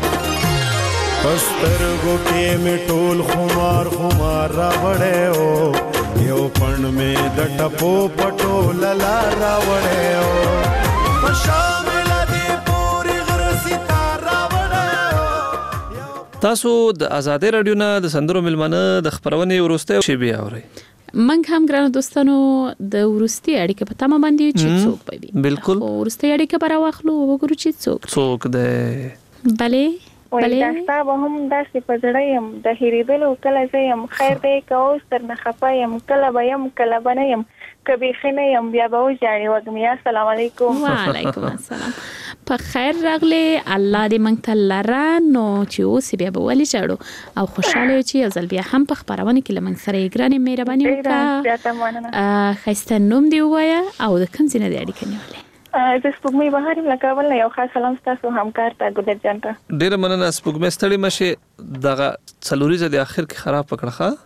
پسترګو کې مې ټول خمار خمار راوړې او یو پڼ مې د ټپو پټو للا راوړې او شامل دې پوری غر ستاره راوړې تاسو د آزادۍ رادیو نه د سندرو ملمنه د خبرونې ورسته شی بیا اوري منګ هم ګرانو دوستانو د ورستي اړیکه په تمام باندې چې څوک پوي بالکل ورستي اړیکه پر واخلو وګورو چې څوک ده بله دا به هم داسې په زړه یم د هېرېدلو کله زه یم خیر دی که اوس درنه خفه یم کله به یم کله به نه یم که بیخي نه یم بیا به وژاړې وږمې السلام علیکم وعلیکم السلام په خیر راغلی الله دې موږ ته لره نو چې اوس بیا به ولې ژاړو او خوشحاله یو چې یو ځل بیا هم په خپرونه کې له موږ سره یې ګرانې مهرباني وکړه ښایسته نوم دې ووایه او د کوم ځای نه دې اړیکه نیولې زه سپوږمۍ بهار یم له کابل نه یو خاص سلام ستاسو همکار ته ګلر جان ته ډېره مننه سپوږمۍ ستړې مشې دغه څلوریزه د اخر کې خراب پکړه ښه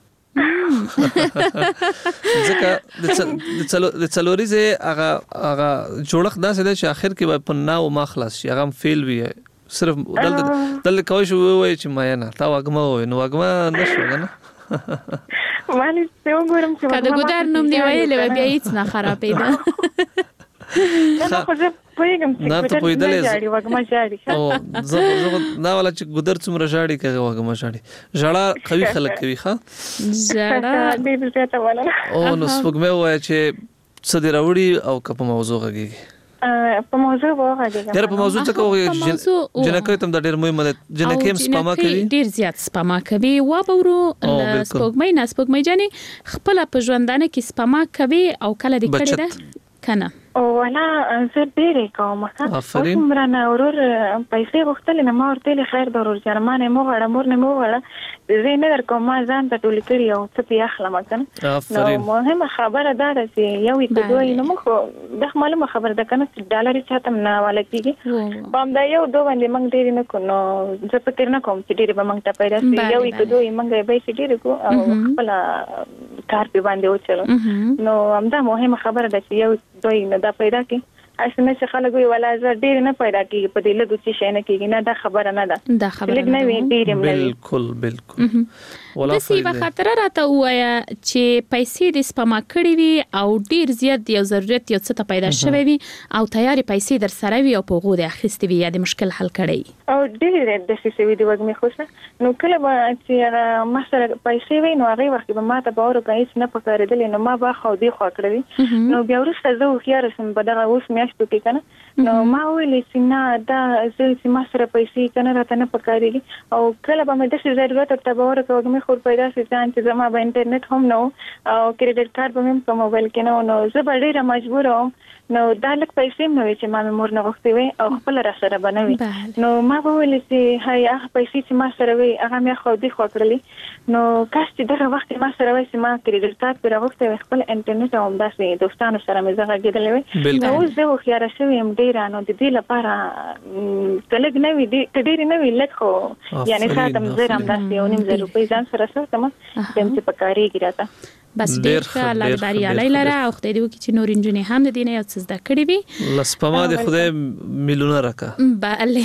ځکه د څلوریزه هغه جوړښت داسې دی چې اخر کې په ناو ما خلاص شي هغه فیل وي صرف دلته کوي شو وای چې ما نه تا وګما وای نو وګما نشو نه مالي څو ګورم چې کله ګودر نوم دی ویلې بیا هیڅ نه خرابې ده نه خو زه پوهیږم چې ګودر نه جاړي وګما جاړي او زه دا ولا چې ګودر څومره جاړي کوي وګما جاړي ژړا قوي خلک کوي ښا ژړا دې دې ته ولا او نو سپوږمۍ وای چې څه دی راوړي او کپ موضوع غږیږي په موضوع وغږیږي ډېر په موضوع څه کوي جنکه تم د ډېر مهمه ده جنکه هم سپما کوي ډېر زیات سپما کوي و به ورو سپوږمۍ نه سپوږمۍ جانې خپل په ژوندانه کې سپما کوي او کله دې کړی ده کنه او ولا زه ډېرې کوم اوس مرانه ورور پیسې غوښتلې نه ما ورته خیر د ورور جرمانه مو غواړه مور نه مو غواړه زه نه در کوم ما ځان ته ټول کړی او څه پی اخلم کنه نو مهمه خبره ده چې یو ته دوی نو مخ د معلومه خبره ده کنه ډالر چاته نه والا کیږي بام دا یو دوه باندې موږ ډېر نه کو نو زه فکر نه کوم چې ډېر به موږ ته پیدا شي یو ته دوی موږ به شي ډېر کو او خپل کار په باندې وچلو نو همدا مهمه خبره ده چې یو دوی نه دا پیدا کی اسنه چې خلک وی ولا زه ډیر نه پیدا کیږي په دې لږ څه شي نه کیږي نه دا خبره نه ده لږ نه وی ډیر نه بالکل ولا څه په خاطر راته وایا چې پیسې د سپما کړې وي او ډیر زیات یو ضرورت یو څه ته پیدا شوی وي او تیاری پیسې در سره وي او په غوډه اخیستې وي یا د مشکل حل کړي او ډیر د څه وی دی وګمې خوښه نو کله به چې ما سره پیسې وي نو هغه وخت به ما ته باور کوي نه پکارېدل نو ما به خو دې خو کړی نو بیا ورسته زه خيار سم په دغه اوس میاشتو کې کنه نو ما ویلې چې نه دا چې ما سره پیسې کنه راته نه پکارېږي او کله به مې د ضرورت ته باور کوم خو پیدا شي چې زما به انټرنیټ هم نو او کریډټ کارت به مې په موبایل کې نو زه به ډیره مجبور وم نو دا لک پیسې نو چې ما مور نه غوښتي وي او خپل را سره بنوي نو ما به ویل چې هاي هغه پیسې چې ما سره وي هغه مې خو دې خو کړلې نو کاش چې دغه وخت ما سره وي چې ما کریډټ کارت پر وخت خپل انټرنیټ او داسې دوستانو سره مې زغه کېدلې وي نو زه خو خيار شوم ډیر نو د دې لپاره کلګ نه وي ډیر نه وي لکه خو یعنی خاطر زه هم داسې یو نیم زر روپۍ ځان سره ساتم چې په کاری کې راته بس ډیر ښه الله دې بریالي لره او خدای دې وکړي چې نور انجونې هم د دې نه یو څه زده کړې وي لسپما دې خدای میلیونه راکا bale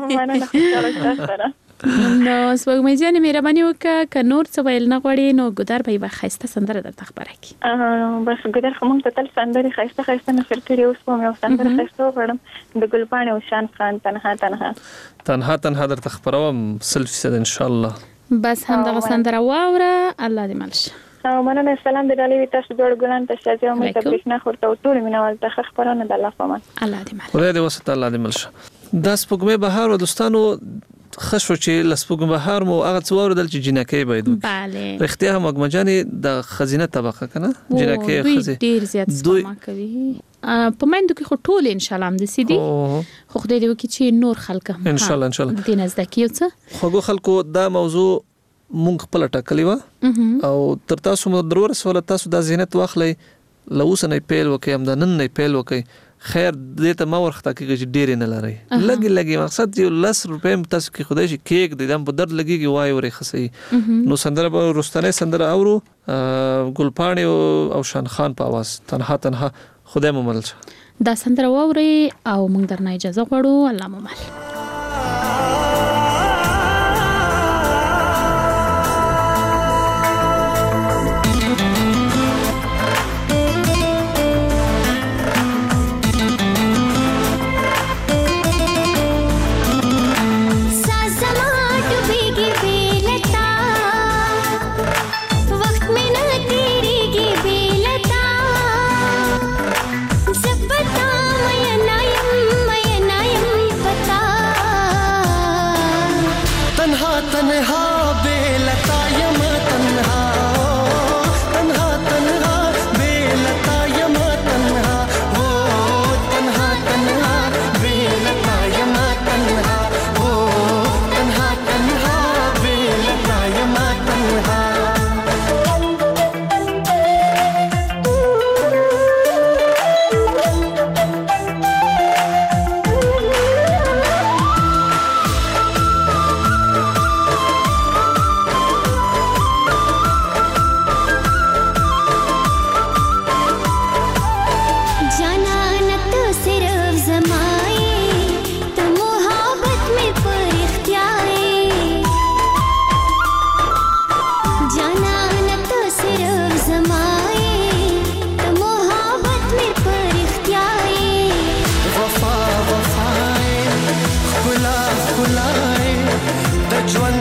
نو سپوږمۍ جانې مهرباني وکړه که نور څه ویل نه غواړې نو ګودر به یوه ښایسته سندره درته خپره کړي بس ګودر خو موږ ته تل سندرې ښایسته نشر کړي اوس کوم یو سندره ښایسته وغواړم د ګلپاڼې او شان خان تنها درته خپروم 100% انشاءالله بس همدغه سندره واوره الله دې مل شه مننه سلام دې ډالۍ تاسو ډېر ګلان ته شاجه مې تبریک نه خورته او ټول مینوال ته خبرونه د الله پامان الله دې مل خدای دې وسته الله دې مل شه د سپوږمۍ بهار و دوستانو خشو چې لسپوږمۍ بهار مو هغه څوار دل چې جنکې باید bale رښتیا هم مګمجانې د خزینه طبقه کنه جنکې خزې ډیر زیات سپما کوي په مندو کې خو ټول ان شاء الله هم د سیدي خو خدای دې وکړي چې نور خلک ان شاء الله دې نزد کیوڅه خو خلکو دا موضوع مونږ خپل ټاکلی و او تر تاسو مو ضرور سوال تاسو د زینت واخلې لوس نه پیل وکي هم د نن نه پیل وکي خیر دې ته ما ورخته کې ډیر نه لري لګي مقصد یو 10 روپے تاسو کې خدای شي کېک د دم په درد لګيږي وای ورې خسي نو سندره به رستنه سندره اورو ګلپاڼې او شان خان په आवाज تنها خدای مو مل دا سندره ووري او موږ درنه اجازه غواړو الله مو مل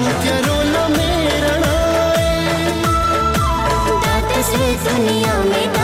दुनिया में